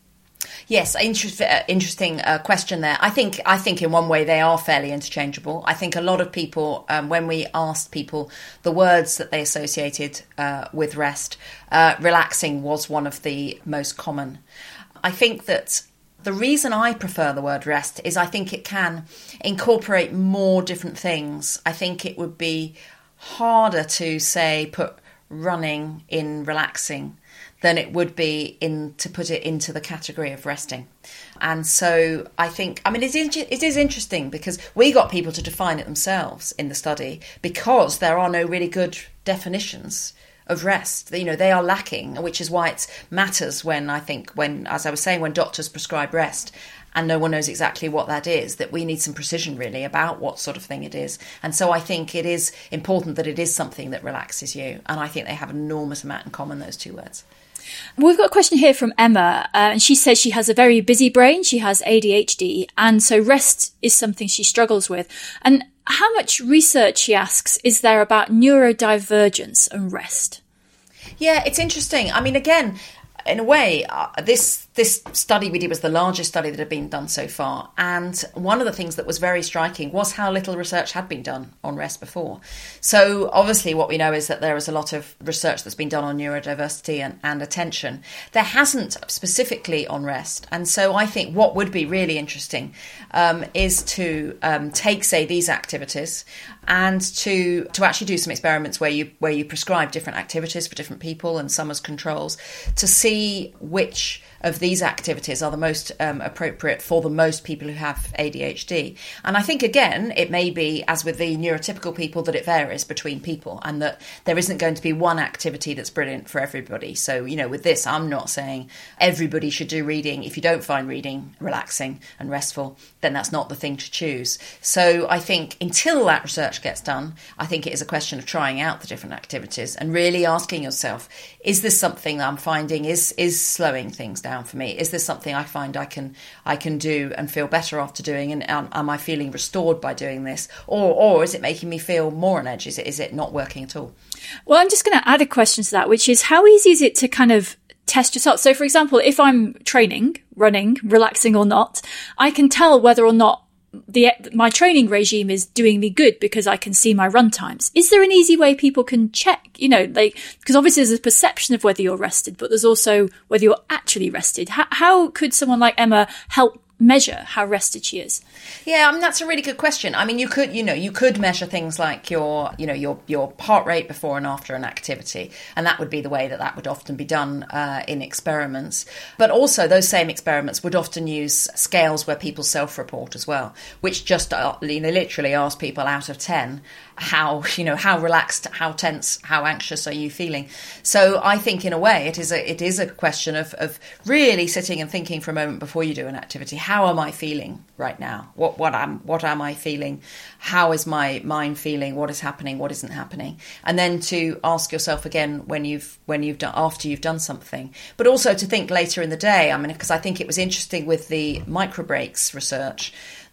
Yes, interest, uh, interesting uh, question there. I think I think in one way they are fairly interchangeable. I think a lot of people, um, when we asked people the words that they associated uh, with rest, uh, relaxing was one of the most common. I think that the reason I prefer the word rest is I think it can incorporate more different things. I think it would be harder to say put running in relaxing than it would be in to put it into the category of resting. And so I think, I mean, it is, it is interesting because we got people to define it themselves in the study because there are no really good definitions of rest. You know, they are lacking, which is why it matters when I think when, as I was saying, when doctors prescribe rest and no one knows exactly what that is, that we need some precision really about what sort of thing it is. And so I think it is important that it is something that relaxes you. And I think they have an enormous amount in common, those two words. We've got a question here from Emma, uh, and she says she has a very busy brain. She has A D H D, and so rest is something she struggles with. And how much research, she asks, is there about neurodivergence and rest? Yeah, it's interesting. I mean, again, in a way, uh, this this study we did was the largest study that had been done so far. And one of the things that was very striking was how little research had been done on rest before. So obviously what we know is that there is a lot of research that's been done on neurodiversity and, and attention. There hasn't specifically on rest. And so I think what would be really interesting um, is to um, take, say, these activities and to to actually do some experiments where you where you prescribe different activities for different people and some as controls to see which of these activities are the most um, appropriate for the most people who have A D H D. And I think, again, it may be, as with the neurotypical people, that it varies between people and that there isn't going to be one activity that's brilliant for everybody. So, you know, with this, I'm not saying everybody should do reading. If you don't find reading relaxing and restful, then that's not the thing to choose. So I think until that research gets done, I think it is a question of trying out the different activities and really asking yourself, is this something that I'm finding is is slowing things down for me? Is this something I find I can I can do and feel better after doing? And um, am I feeling restored by doing this? Or or is it making me feel more on edge? Is it is it not working at all? Well, I'm just going to add a question to that, which is how easy is it to kind of test yourself? So, for example, if I'm training, running, relaxing or not, I can tell whether or not the my training regime is doing me good because I can see my run times. Is there an easy way people can check, you know, like, because obviously there's a perception of whether you're rested, but there's also whether you're actually rested. How, how could someone like Emma help measure how rested she is? Yeah, I mean, that's a really good question. I mean, you could, you know, you could measure things like your, you know, your your heart rate before and after an activity, and that would be the way that that would often be done uh, in experiments. But also, those same experiments would often use scales where people self-report as well, which just, uh, you know, literally ask people out of ten how, you know, how relaxed, how tense, how anxious are you feeling? So I think in a way it is a it is a question of of really sitting and thinking for a moment before you do an activity. How am I feeling right now? What what am what am I feeling? How is my mind feeling? What is happening? What isn't happening? And then to ask yourself again when you've when you've done after you've done something, but also to think later in the day. I mean, because I think it was interesting with the micro breaks research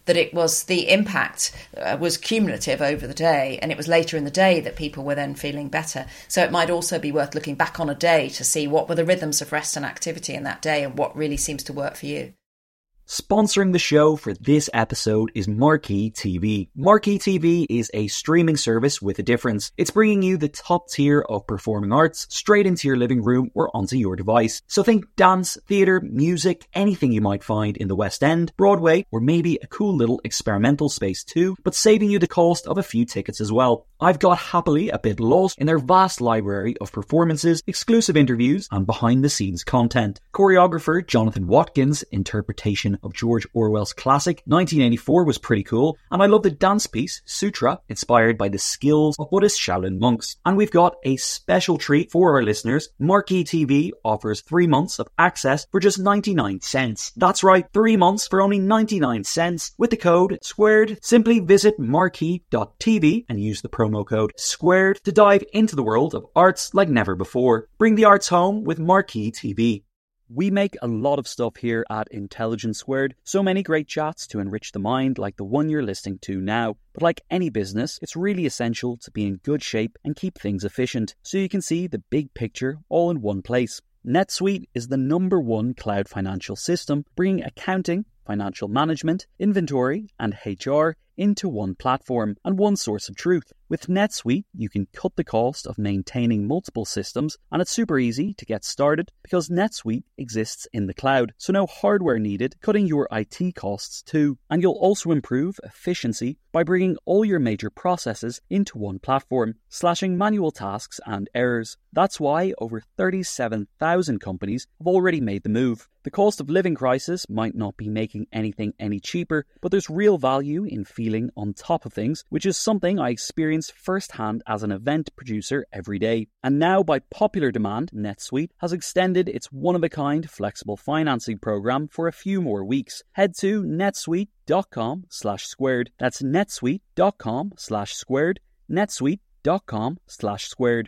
that it was the impact uh, was cumulative over the day, and it was later in the day that people were then feeling better. So it might also be worth looking back on a day to see what were the rhythms of rest and activity in that day and what really seems to work for you. Sponsoring the show for this episode is Marquee T V. Marquee T V is a streaming service with a difference. It's bringing you the top tier of performing arts straight into your living room or onto your device. So think dance, theatre, music, anything you might find in the West End, Broadway, or maybe a cool little experimental space too, but saving you the cost of a few tickets as well. I've got happily a bit lost in their vast library of performances, exclusive interviews, and behind-the-scenes content. Choreographer Jonathan Watkins' interpretation of George Orwell's classic nineteen eighty-four was pretty cool, and I love the dance piece Sutra, inspired by the skills of Buddhist Shaolin monks. And we've got a special treat for our listeners. Marquee T V offers three months of access for just ninety-nine cents. That's right, three months for only ninety-nine cents with the code SQUARED. Simply visit marquee dot t v and use the promo code SQUARED to dive into the world of arts like never before. Bring the arts home with Marquee T V. We make a lot of stuff here at Intelligence Squared, so many great chats to enrich the mind like the one you're listening to now. But like any business, it's really essential to be in good shape and keep things efficient, so you can see the big picture all in one place. NetSuite is the number one cloud financial system, bringing accounting, financial management, inventory, and H R into one platform and one source of truth. With NetSuite, you can cut the cost of maintaining multiple systems, and it's super easy to get started because NetSuite exists in the cloud, so no hardware needed, cutting your I T costs too. And you'll also improve efficiency by bringing all your major processes into one platform, slashing manual tasks and errors. That's why over thirty-seven thousand companies have already made the move. The cost of living crisis might not be making anything any cheaper, but there's real value in feeling on top of things, which is something I experience firsthand as an event producer every day. And now, by popular demand, NetSuite has extended its one-of-a-kind flexible financing program for a few more weeks. Head to netsuite.com slash squared. That's netsuite.com slash squared. netsuite.com slash squared.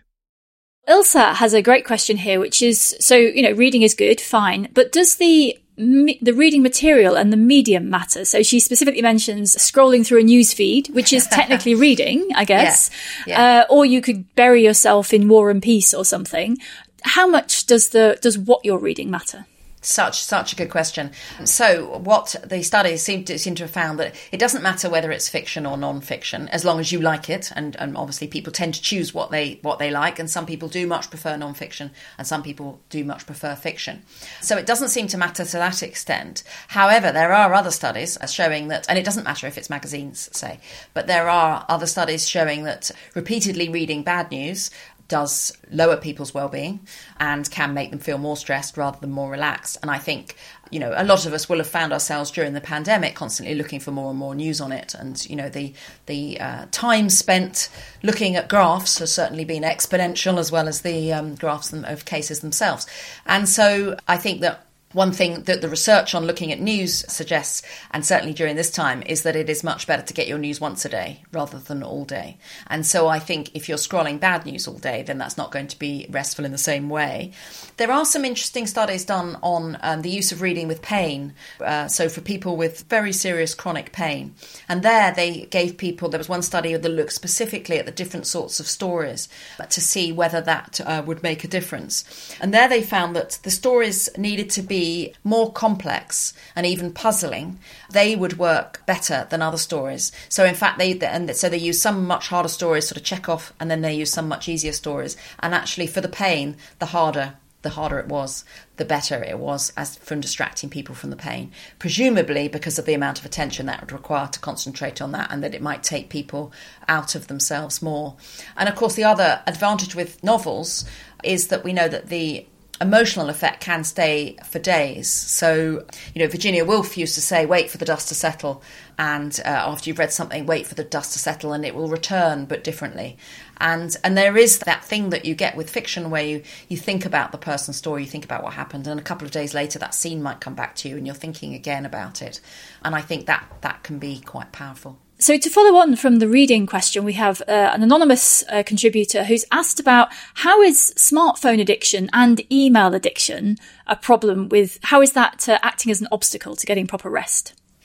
Ilsa has a great question here, which is, so, you know, reading is good, fine, but does the the reading material and the medium matter? So she specifically mentions scrolling through a news feed, which is technically reading, I guess, yeah. Yeah. Uh, or you could bury yourself in War and Peace or something. How much does the does what you're reading matter? Such, such a good question. So what the studies seem to seem to have found that it doesn't matter whether it's fiction or non-fiction, as long as you like it. And, and obviously people tend to choose what they what they like. And some people do much prefer non-fiction and some people do much prefer fiction. So it doesn't seem to matter to that extent. However, there are other studies showing that, and it doesn't matter if it's magazines, say, but there are other studies showing that repeatedly reading bad news does lower people's well-being and can make them feel more stressed rather than more relaxed. And I think, you know, a lot of us will have found ourselves during the pandemic constantly looking for more and more news on it. And, you know, the the uh, time spent looking at graphs has certainly been exponential, as well as the um, graphs of cases themselves. And so I think that one thing that the research on looking at news suggests, and certainly during this time, is that it is much better to get your news once a day rather than all day. And so I think if you're scrolling bad news all day, then that's not going to be restful in the same way. There are some interesting studies done on um, the use of reading with pain. Uh, so for people with very serious chronic pain. And there they gave people, there was one study that looked specifically at the different sorts of stories to see whether that uh, would make a difference. And there they found that the stories needed to be more complex and even puzzling. They would work better than other stories. So in fact, they and so they use some much harder stories, sort of check off, and then they use some much easier stories. And actually, for the pain, the harder the harder it was, the better it was as from distracting people from the pain. Presumably because of the amount of attention that would require to concentrate on that, and that it might take people out of themselves more. And of course, the other advantage with novels is that we know that the emotional effect can stay for days. So, you know, Virginia Woolf used to say, wait for the dust to settle. And uh, after you've read something, wait for the dust to settle and it will return, but differently. And and there is that thing that you get with fiction where you, you think about the person's story, you think about what happened, and a couple of days later that scene might come back to you and you're thinking again about it. And I think that that can be quite powerful. So to follow on from the reading question, we have uh, an anonymous uh, contributor who's asked about how is smartphone addiction and email addiction a problem with, how is that uh, acting as an obstacle to getting proper rest?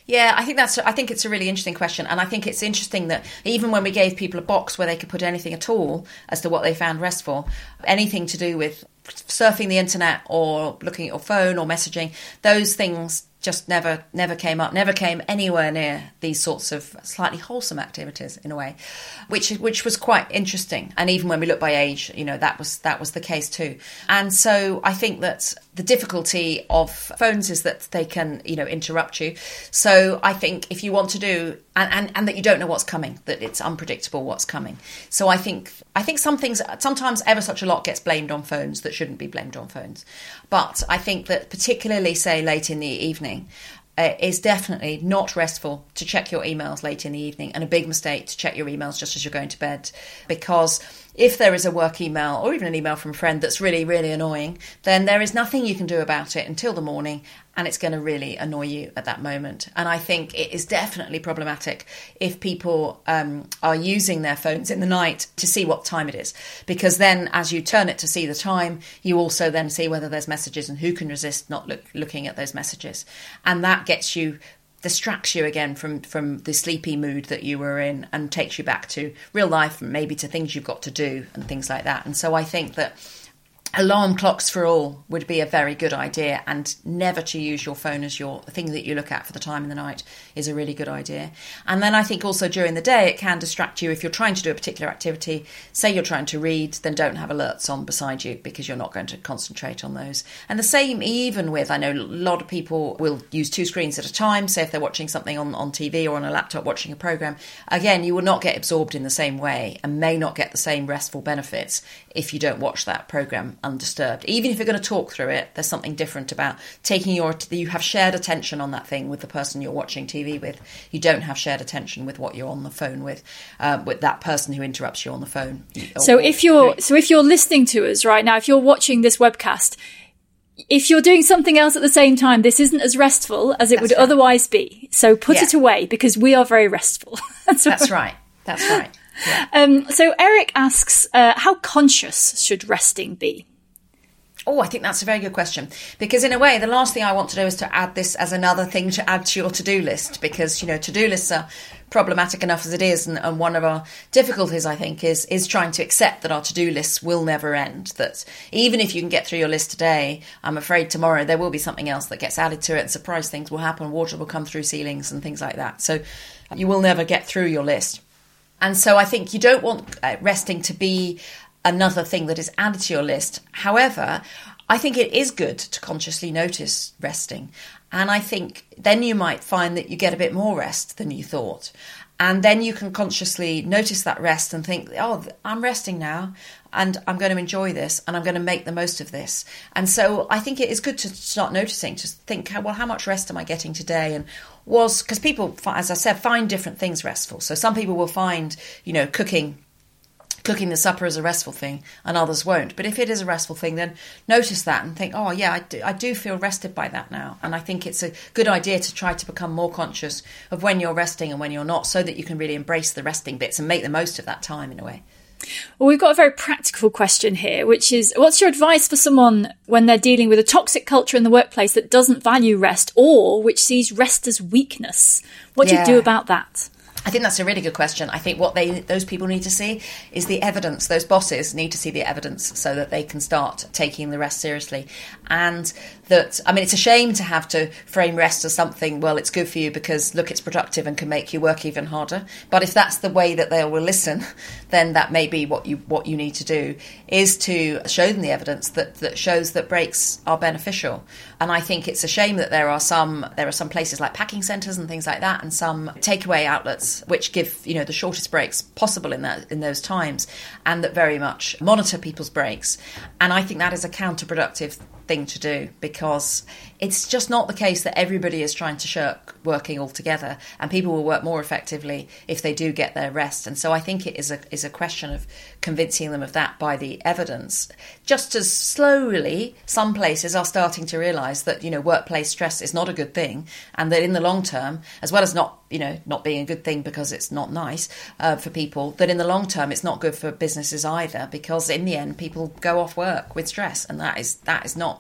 Yeah, I think that's. I think it's a really interesting question, and I think it's interesting that even when we gave people a box where they could put anything at all as to what they found restful, anything to do with surfing the internet or looking at your phone or messaging, those things just never never came up, never came anywhere near these sorts of slightly wholesome activities in a way, which which was quite interesting. And even when we look by age, you know, that was that was the case too. And so I think that the difficulty of phones is that they can, you know, interrupt you. So I think if you want to do, and, and, and that you don't know what's coming, that it's unpredictable what's coming. So I think I think some things, sometimes ever such a lot gets blamed on phones that shouldn't be blamed on phones. But I think that particularly, say, late in the evening, uh, is definitely not restful to check your emails late in the evening, and a big mistake to check your emails just as you're going to bed. Because if there is a work email or even an email from a friend that's really, really annoying, then there is nothing you can do about it until the morning, and it's going to really annoy you at that moment. And I think it is definitely problematic if people um, are using their phones in the night to see what time it is, because then as you turn it to see the time, you also then see whether there's messages, and who can resist not look, looking at those messages. And that gets you distracts you again from, from the sleepy mood that you were in, and takes you back to real life, and maybe to things you've got to do and things like that. And so I think that alarm clocks for all would be a very good idea, and never to use your phone as your thing that you look at for the time in the night is a really good idea. And then I think also during the day it can distract you if you're trying to do a particular activity. Say you're trying to read, then don't have alerts on beside you, because you're not going to concentrate on those. And the same even with, I know a lot of people will use two screens at a time. Say if they're watching something on, on T V or on a laptop watching a program, again, you will not get absorbed in the same way, and may not get the same restful benefits if you don't watch that program undisturbed. Even if you're going to talk through it, there's something different about taking your, you have shared attention on that thing with the person you're watching T V with. You don't have shared attention with what you're on the phone with, uh, with that person who interrupts you on the phone. So if you're, so if you're listening to us right now, if you're watching this webcast, if you're doing something else at the same time, this isn't as restful as it That's would right. otherwise be. So put yeah. it away, because we are very restful. That's, That's right. That's right. Yeah. Um, so Eric asks, uh, how conscious should resting be? Oh, I think that's a very good question, because in a way, the last thing I want to do is to add this as another thing to add to your to-do list, because, you know, to-do lists are problematic enough as it is. And, and one of our difficulties, I think, is is trying to accept that our to-do lists will never end, that even if you can get through your list today, I'm afraid tomorrow there will be something else that gets added to it, and surprise things will happen, water will come through ceilings and things like that. So you will never get through your list. And so I think you don't want uh, resting to be another thing that is added to your list. However, I think it is good to consciously notice resting. And I think then you might find that you get a bit more rest than you thought. And then you can consciously notice that rest and think, oh, I'm resting now, and I'm going to enjoy this, and I'm going to make the most of this. And so I think it is good to start noticing, to think, well, how much rest am I getting today? And was, because people, as I said, find different things restful. So some people will find, you know, cooking cooking the supper is a restful thing, and others won't. But if it is a restful thing, then notice that and think, oh yeah, I do, I do feel rested by that now. And I think it's a good idea to try to become more conscious of when you're resting and when you're not, so that you can really embrace the resting bits and make the most of that time in a way. Well, we've got a very practical question here, which is, what's your advice for someone when they're dealing with a toxic culture in the workplace that doesn't value rest, or which sees rest as weakness? What do yeah. you do about that? I think that's a really good question. I think what they those people need to see is the evidence. Those bosses need to see the evidence so that they can start taking the rest seriously. And that, I mean, it's a shame to have to frame rest as something, well, it's good for you because, look, it's productive and can make you work even harder. But if that's the way that they will listen, then that may be what you what you need to do, is to show them the evidence that, that shows that breaks are beneficial. And I think it's a shame that there are some there are some places like packing centres and things like that, and some takeaway outlets which give, you know, the shortest breaks possible in that in those times, and that very much monitor people's breaks. And I think that is a counterproductive thing to do, because it's just not the case that everybody is trying to shirk working altogether, and people will work more effectively if they do get their rest. And so I think it is a is a question of convincing them of that by the evidence. Just as slowly, some places are starting to realise that, you know, workplace stress is not a good thing, and that in the long term, as well as not, you know, not being a good thing because it's not nice uh, for people, that in the long term it's not good for businesses either, because in the end people go off work with stress, and that is that is not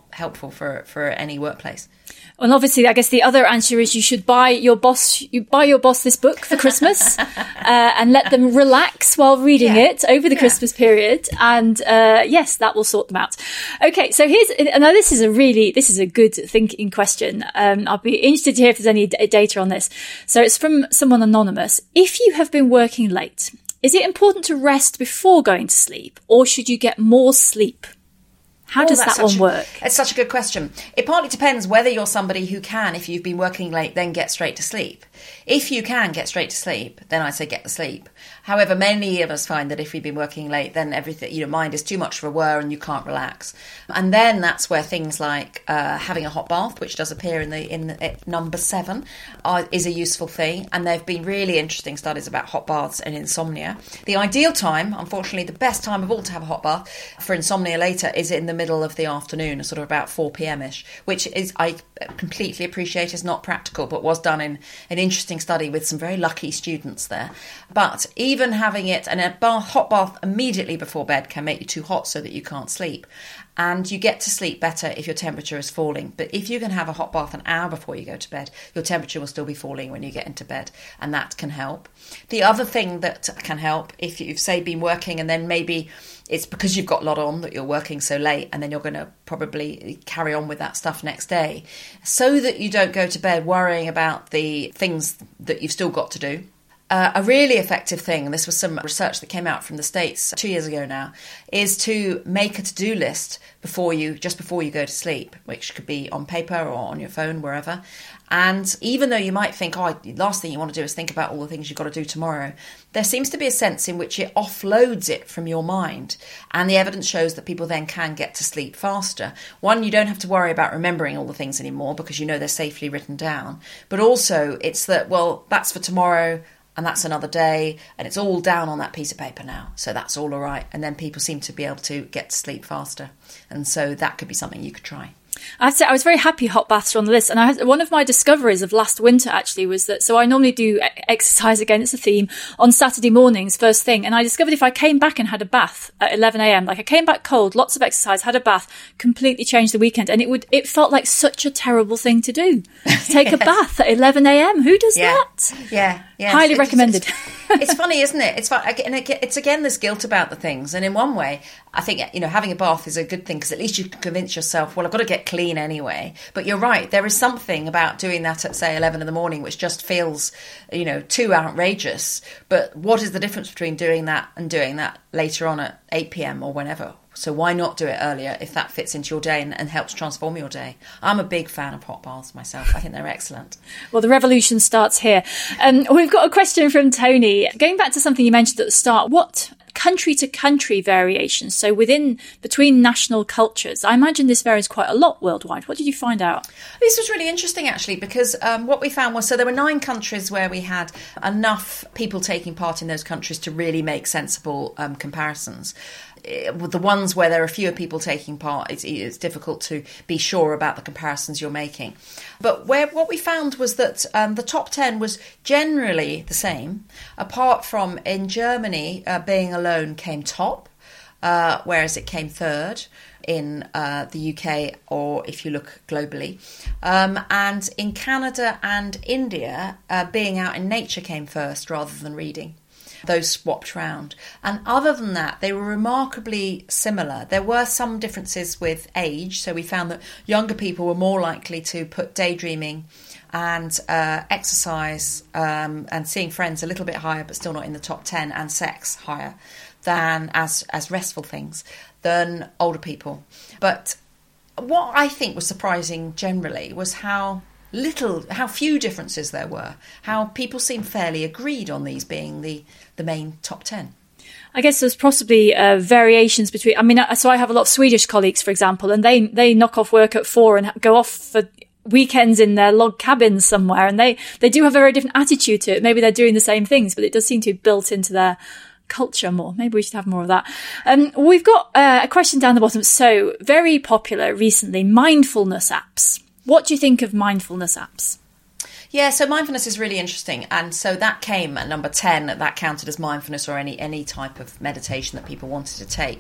not helpful for, for any workplace. Well, obviously, I guess the other answer is you should buy your boss, you buy your boss this book for Christmas uh, and let them relax while reading yeah. it over the yeah. Christmas period. And uh, yes, that will sort them out. Okay, so here's, now this is a really, this is a good thinking question. Um, I'll be interested to hear if there's any d- data on this. So it's from someone anonymous. If you have been working late, is it important to rest before going to sleep, or should you get more sleep? How oh, does that one a, work? It's such a good question. It partly depends whether you're somebody who can, if you've been working late, then get straight to sleep. If you can get straight to sleep, then I say get to sleep. However, many of us find that if we've been working late, then everything, your mind is too much of a whir and you can't relax. And then that's where things like uh, having a hot bath, which does appear in the in the, number seven, are, is a useful thing. And there have been really interesting studies about hot baths and insomnia. The ideal time, unfortunately, the best time of all to have a hot bath for insomnia later is in the middle of the afternoon, sort of about four p.m.ish, which is, I completely appreciate, is not practical, but was done in an interesting study with some very lucky students there. But even having it, and a bath, hot bath immediately before bed can make you too hot so that you can't sleep. And you get to sleep better if your temperature is falling. But if you can have a hot bath an hour before you go to bed, your temperature will still be falling when you get into bed. And that can help. The other thing that can help, if you've, say, been working and then maybe it's because you've got a lot on that you're working so late, and then you're going to probably carry on with that stuff next day, so that you don't go to bed worrying about the things that you've still got to do. Uh, a really effective thing, and this was some research that came out from the States two years ago now, is to make a to-do list before you, just before you go to sleep, which could be on paper or on your phone, wherever. And even though you might think, oh, the last thing you want to do is think about all the things you've got to do tomorrow, there seems to be a sense in which it offloads it from your mind. And the evidence shows that people then can get to sleep faster. One, you don't have to worry about remembering all the things anymore because you know they're safely written down. But also it's that, well, that's for tomorrow, and that's another day, and it's all down on that piece of paper now. So that's all all right. And then people seem to be able to get to sleep faster. And so that could be something you could try. I have to say, I was very happy hot baths were on the list. And I had, one of my discoveries of last winter actually was that, so I normally do exercise, again, it's a theme, on Saturday mornings, first thing. And I discovered if I came back and had a bath at eleven a.m, like I came back cold, lots of exercise, had a bath, completely changed the weekend. And it would, it felt like such a terrible thing to do, to take yes. a bath at eleven a.m. Who does yeah. that? Yeah. Yes. Highly it's, recommended. It's, it's funny, isn't it? It's fun, and it's again this guilt about the things. And in one way, I think, you know, having a bath is a good thing because at least you can convince yourself, well, I've got to get clean anyway. But you're right, there is something about doing that at, say, eleven in the morning, which just feels, you know, too outrageous. But what is the difference between doing that and doing that later on at eight p.m. or whenever? So why not do it earlier if that fits into your day and, and helps transform your day? I'm a big fan of hot baths myself. I think they're excellent. Well, the revolution starts here. Um, we've got a question from Tony. Going back to something you mentioned at the start, what country to country variations, so within, between national cultures, I imagine this varies quite a lot worldwide. What did you find out? This was really interesting, actually, because um, what we found was, so there were nine countries where we had enough people taking part in those countries to really make sensible um, comparisons. The ones where there are fewer people taking part, it's, it's difficult to be sure about the comparisons you're making. But where what we found was that um, the top ten was generally the same, apart from in Germany, uh, Being Alone came top, uh, whereas it came third in uh, the U K, or if you look globally. Um, and in Canada and India, uh, Being Out in Nature came first rather than Reading. Those swapped round. And other than that, they were remarkably similar. There were some differences with age. So we found that younger people were more likely to put daydreaming and uh, exercise um, and seeing friends a little bit higher, but still not in the top ten, and sex higher than as, as restful things than older people. But what I think was surprising generally was how little, how few differences there were, how people seemed fairly agreed on these being the, the main top ten. I guess there's possibly uh, variations between, I mean, so I have a lot of Swedish colleagues, for example, and they, they knock off work at four and go off for weekends in their log cabins somewhere, and they, they do have a very different attitude to it. Maybe they're doing the same things, but it does seem to be built into their culture more. Maybe we should have more of that. Um, we've got uh, a question down the bottom. So, very popular recently, mindfulness apps. What do you think of mindfulness apps? Yeah, so mindfulness is really interesting. And so that came at number ten. That counted as mindfulness or any any type of meditation that people wanted to take.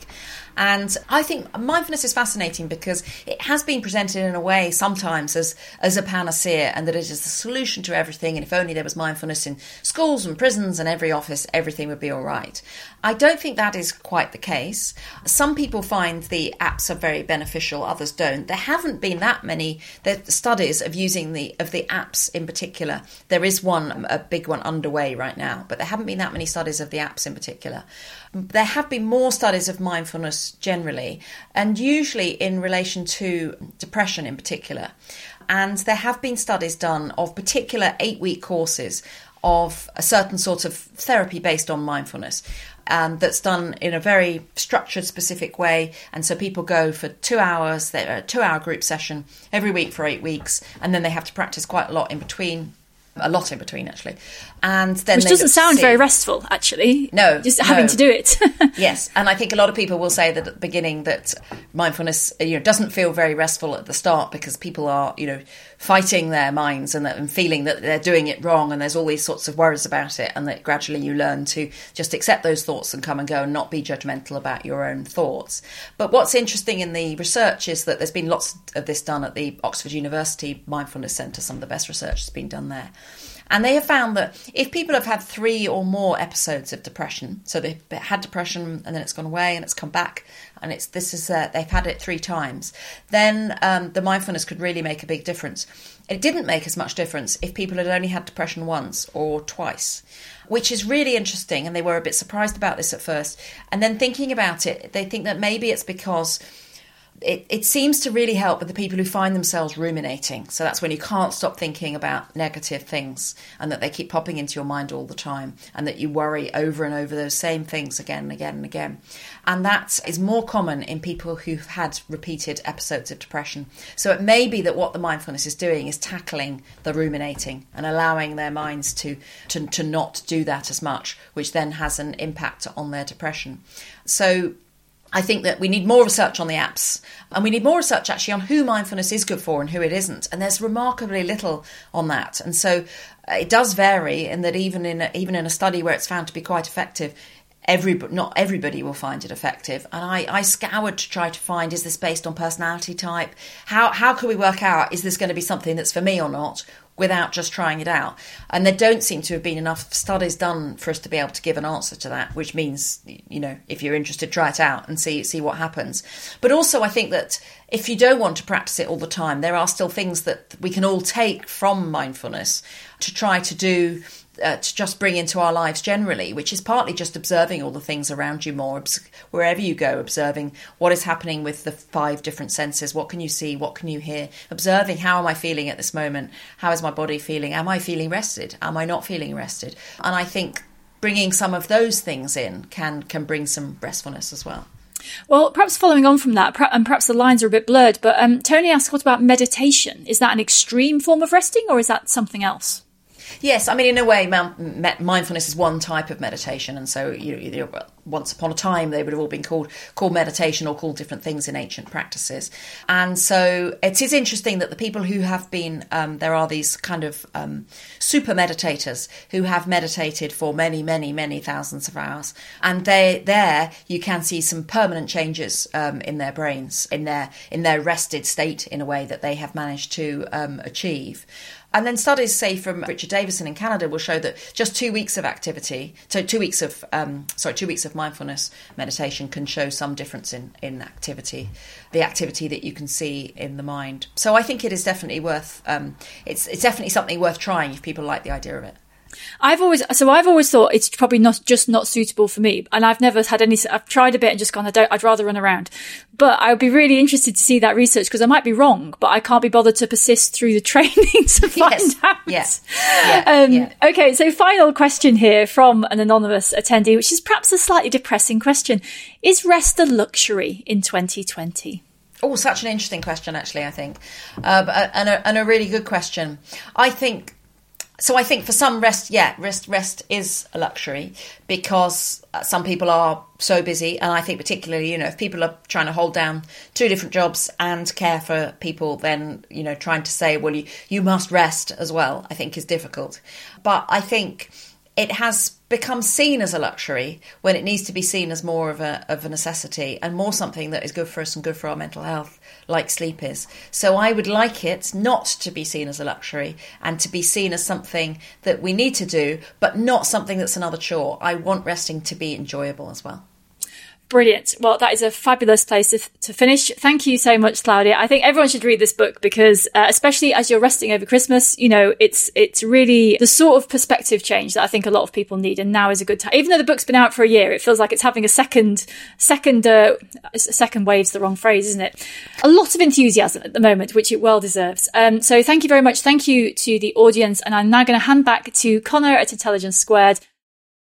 And I think mindfulness is fascinating because it has been presented in a way sometimes as, as a panacea, and that it is the solution to everything. And if only there was mindfulness in schools and prisons and every office, everything would be all right. I don't think that is quite the case. Some people find the apps are very beneficial, others don't. There haven't been that many the studies of using the of the apps in particular. There is one, a big one underway right now, but there haven't been that many studies of the apps in particular. There have been more studies of mindfulness generally, and usually in relation to depression in particular. And there have been studies done of particular eight-week courses of a certain sort of therapy based on mindfulness. Um, that's done in a very structured, specific way. And so people go for two hours, they're a two-hour group session every week for eight weeks, and then they have to practice quite a lot in between. A lot in between, actually. And then Which doesn't sound very restful, actually. No. Just having no. to do it. Yes. And I think a lot of people will say that at the beginning that mindfulness, you know, doesn't feel very restful at the start because people are, you know, fighting their minds and, that, and feeling that they're doing it wrong, and there's all these sorts of worries about it, and that gradually you learn to just accept those thoughts and come and go and not be judgmental about your own thoughts. But what's interesting in the research is that there's been lots of this done at the Oxford University Mindfulness Centre. Some of the best research has been done there. And they have found that if people have had three or more episodes of depression, so they've had depression and then it's gone away and it's come back, and it's this is uh, they've had it three times, then um, the mindfulness could really make a big difference. It didn't make as much difference if people had only had depression once or twice, which is really interesting. And they were a bit surprised about this at first. And then thinking about it, they think that maybe it's because It, it seems to really help with the people who find themselves ruminating. So that's when you can't stop thinking about negative things, and that they keep popping into your mind all the time, and that you worry over and over those same things again and again and again. And that is more common in people who've had repeated episodes of depression. So it may be that what the mindfulness is doing is tackling the ruminating and allowing their minds to, to, to not do that as much, which then has an impact on their depression. So I think that we need more research on the apps, and we need more research actually on who mindfulness is good for and who it isn't. And there's remarkably little on that. And so it does vary in that even in a, even in a study where it's found to be quite effective, every not everybody will find it effective. And I, I scoured to try to find, is this based on personality type? How how can we work out, is this going to be something that's for me or not, without just trying it out? And there don't seem to have been enough studies done for us to be able to give an answer to that, which means, you know, if you're interested, try it out and see see what happens. But also I think that if you don't want to practice it all the time, there are still things that we can all take from mindfulness to try to do, Uh, to just bring into our lives generally, which is partly just observing all the things around you more, obs- wherever you go, observing what is happening with the five different senses. What can you see? What can you hear? Observing, how am I feeling at this moment? How is my body feeling? Am I feeling rested? Am I not feeling rested? And I think bringing some of those things in can can bring some restfulness as well. Well, perhaps following on from that, and perhaps the lines are a bit blurred, but um, Tony asked, what about meditation? Is that an extreme form of resting, or is that something else? Yes, I mean, in a way, mindfulness is one type of meditation, and so you, you know, once upon a time they would have all been called called meditation or called different things in ancient practices. And so it is interesting that the people who have been, um, there are these kind of um, super meditators who have meditated for many, many, many thousands of hours, and they there you can see some permanent changes um, in their brains, in their in their rested state, in a way that they have managed to um, achieve. And then studies, say from Richard Davison in Canada, will show that just two weeks of activity, so two weeks of um, sorry, two weeks of mindfulness meditation can show some difference in, in activity, the activity that you can see in the mind. So I think it is definitely worth, um, it's it's definitely something worth trying if people like the idea of it. I've always, so I've always thought it's probably not just not suitable for me, and I've never had any, I've tried a bit and just gone, I don't, I'd rather run around. But I would be really interested to see that research, because I might be wrong, but I can't be bothered to persist through the training to find yes. out. Yes. Yeah. Um, yeah. Okay, so final question here from an anonymous attendee, which is perhaps a slightly depressing question. Is rest a luxury in twenty twenty? Oh, such an interesting question, actually, I think. Uh, but, and, a, and a really good question. I think... So I think for some, rest, yeah, rest rest is a luxury, because some people are so busy. And I think particularly, you know, if people are trying to hold down two different jobs and care for people, then, you know, trying to say, well, you, you must rest as well, I think is difficult. But I think it has become seen as a luxury when it needs to be seen as more of a of a necessity and more something that is good for us and good for our mental health, like sleep is. So I would like it not to be seen as a luxury and to be seen as something that we need to do, but not something that's another chore. I want resting to be enjoyable as well. Brilliant. Well, that is a fabulous place to, to finish. Thank you so much, Claudia. I think everyone should read this book because, uh, especially as you're resting over Christmas, you know, it's it's really the sort of perspective change that I think a lot of people need. And now is a good time. Even though the book's been out for a year, it feels like it's having a second, second, uh, second wave's the wrong phrase, isn't it? A lot of enthusiasm at the moment, which it well deserves. Um, so thank you very much. Thank you to the audience. And I'm now going to hand back to Connor at Intelligence Squared.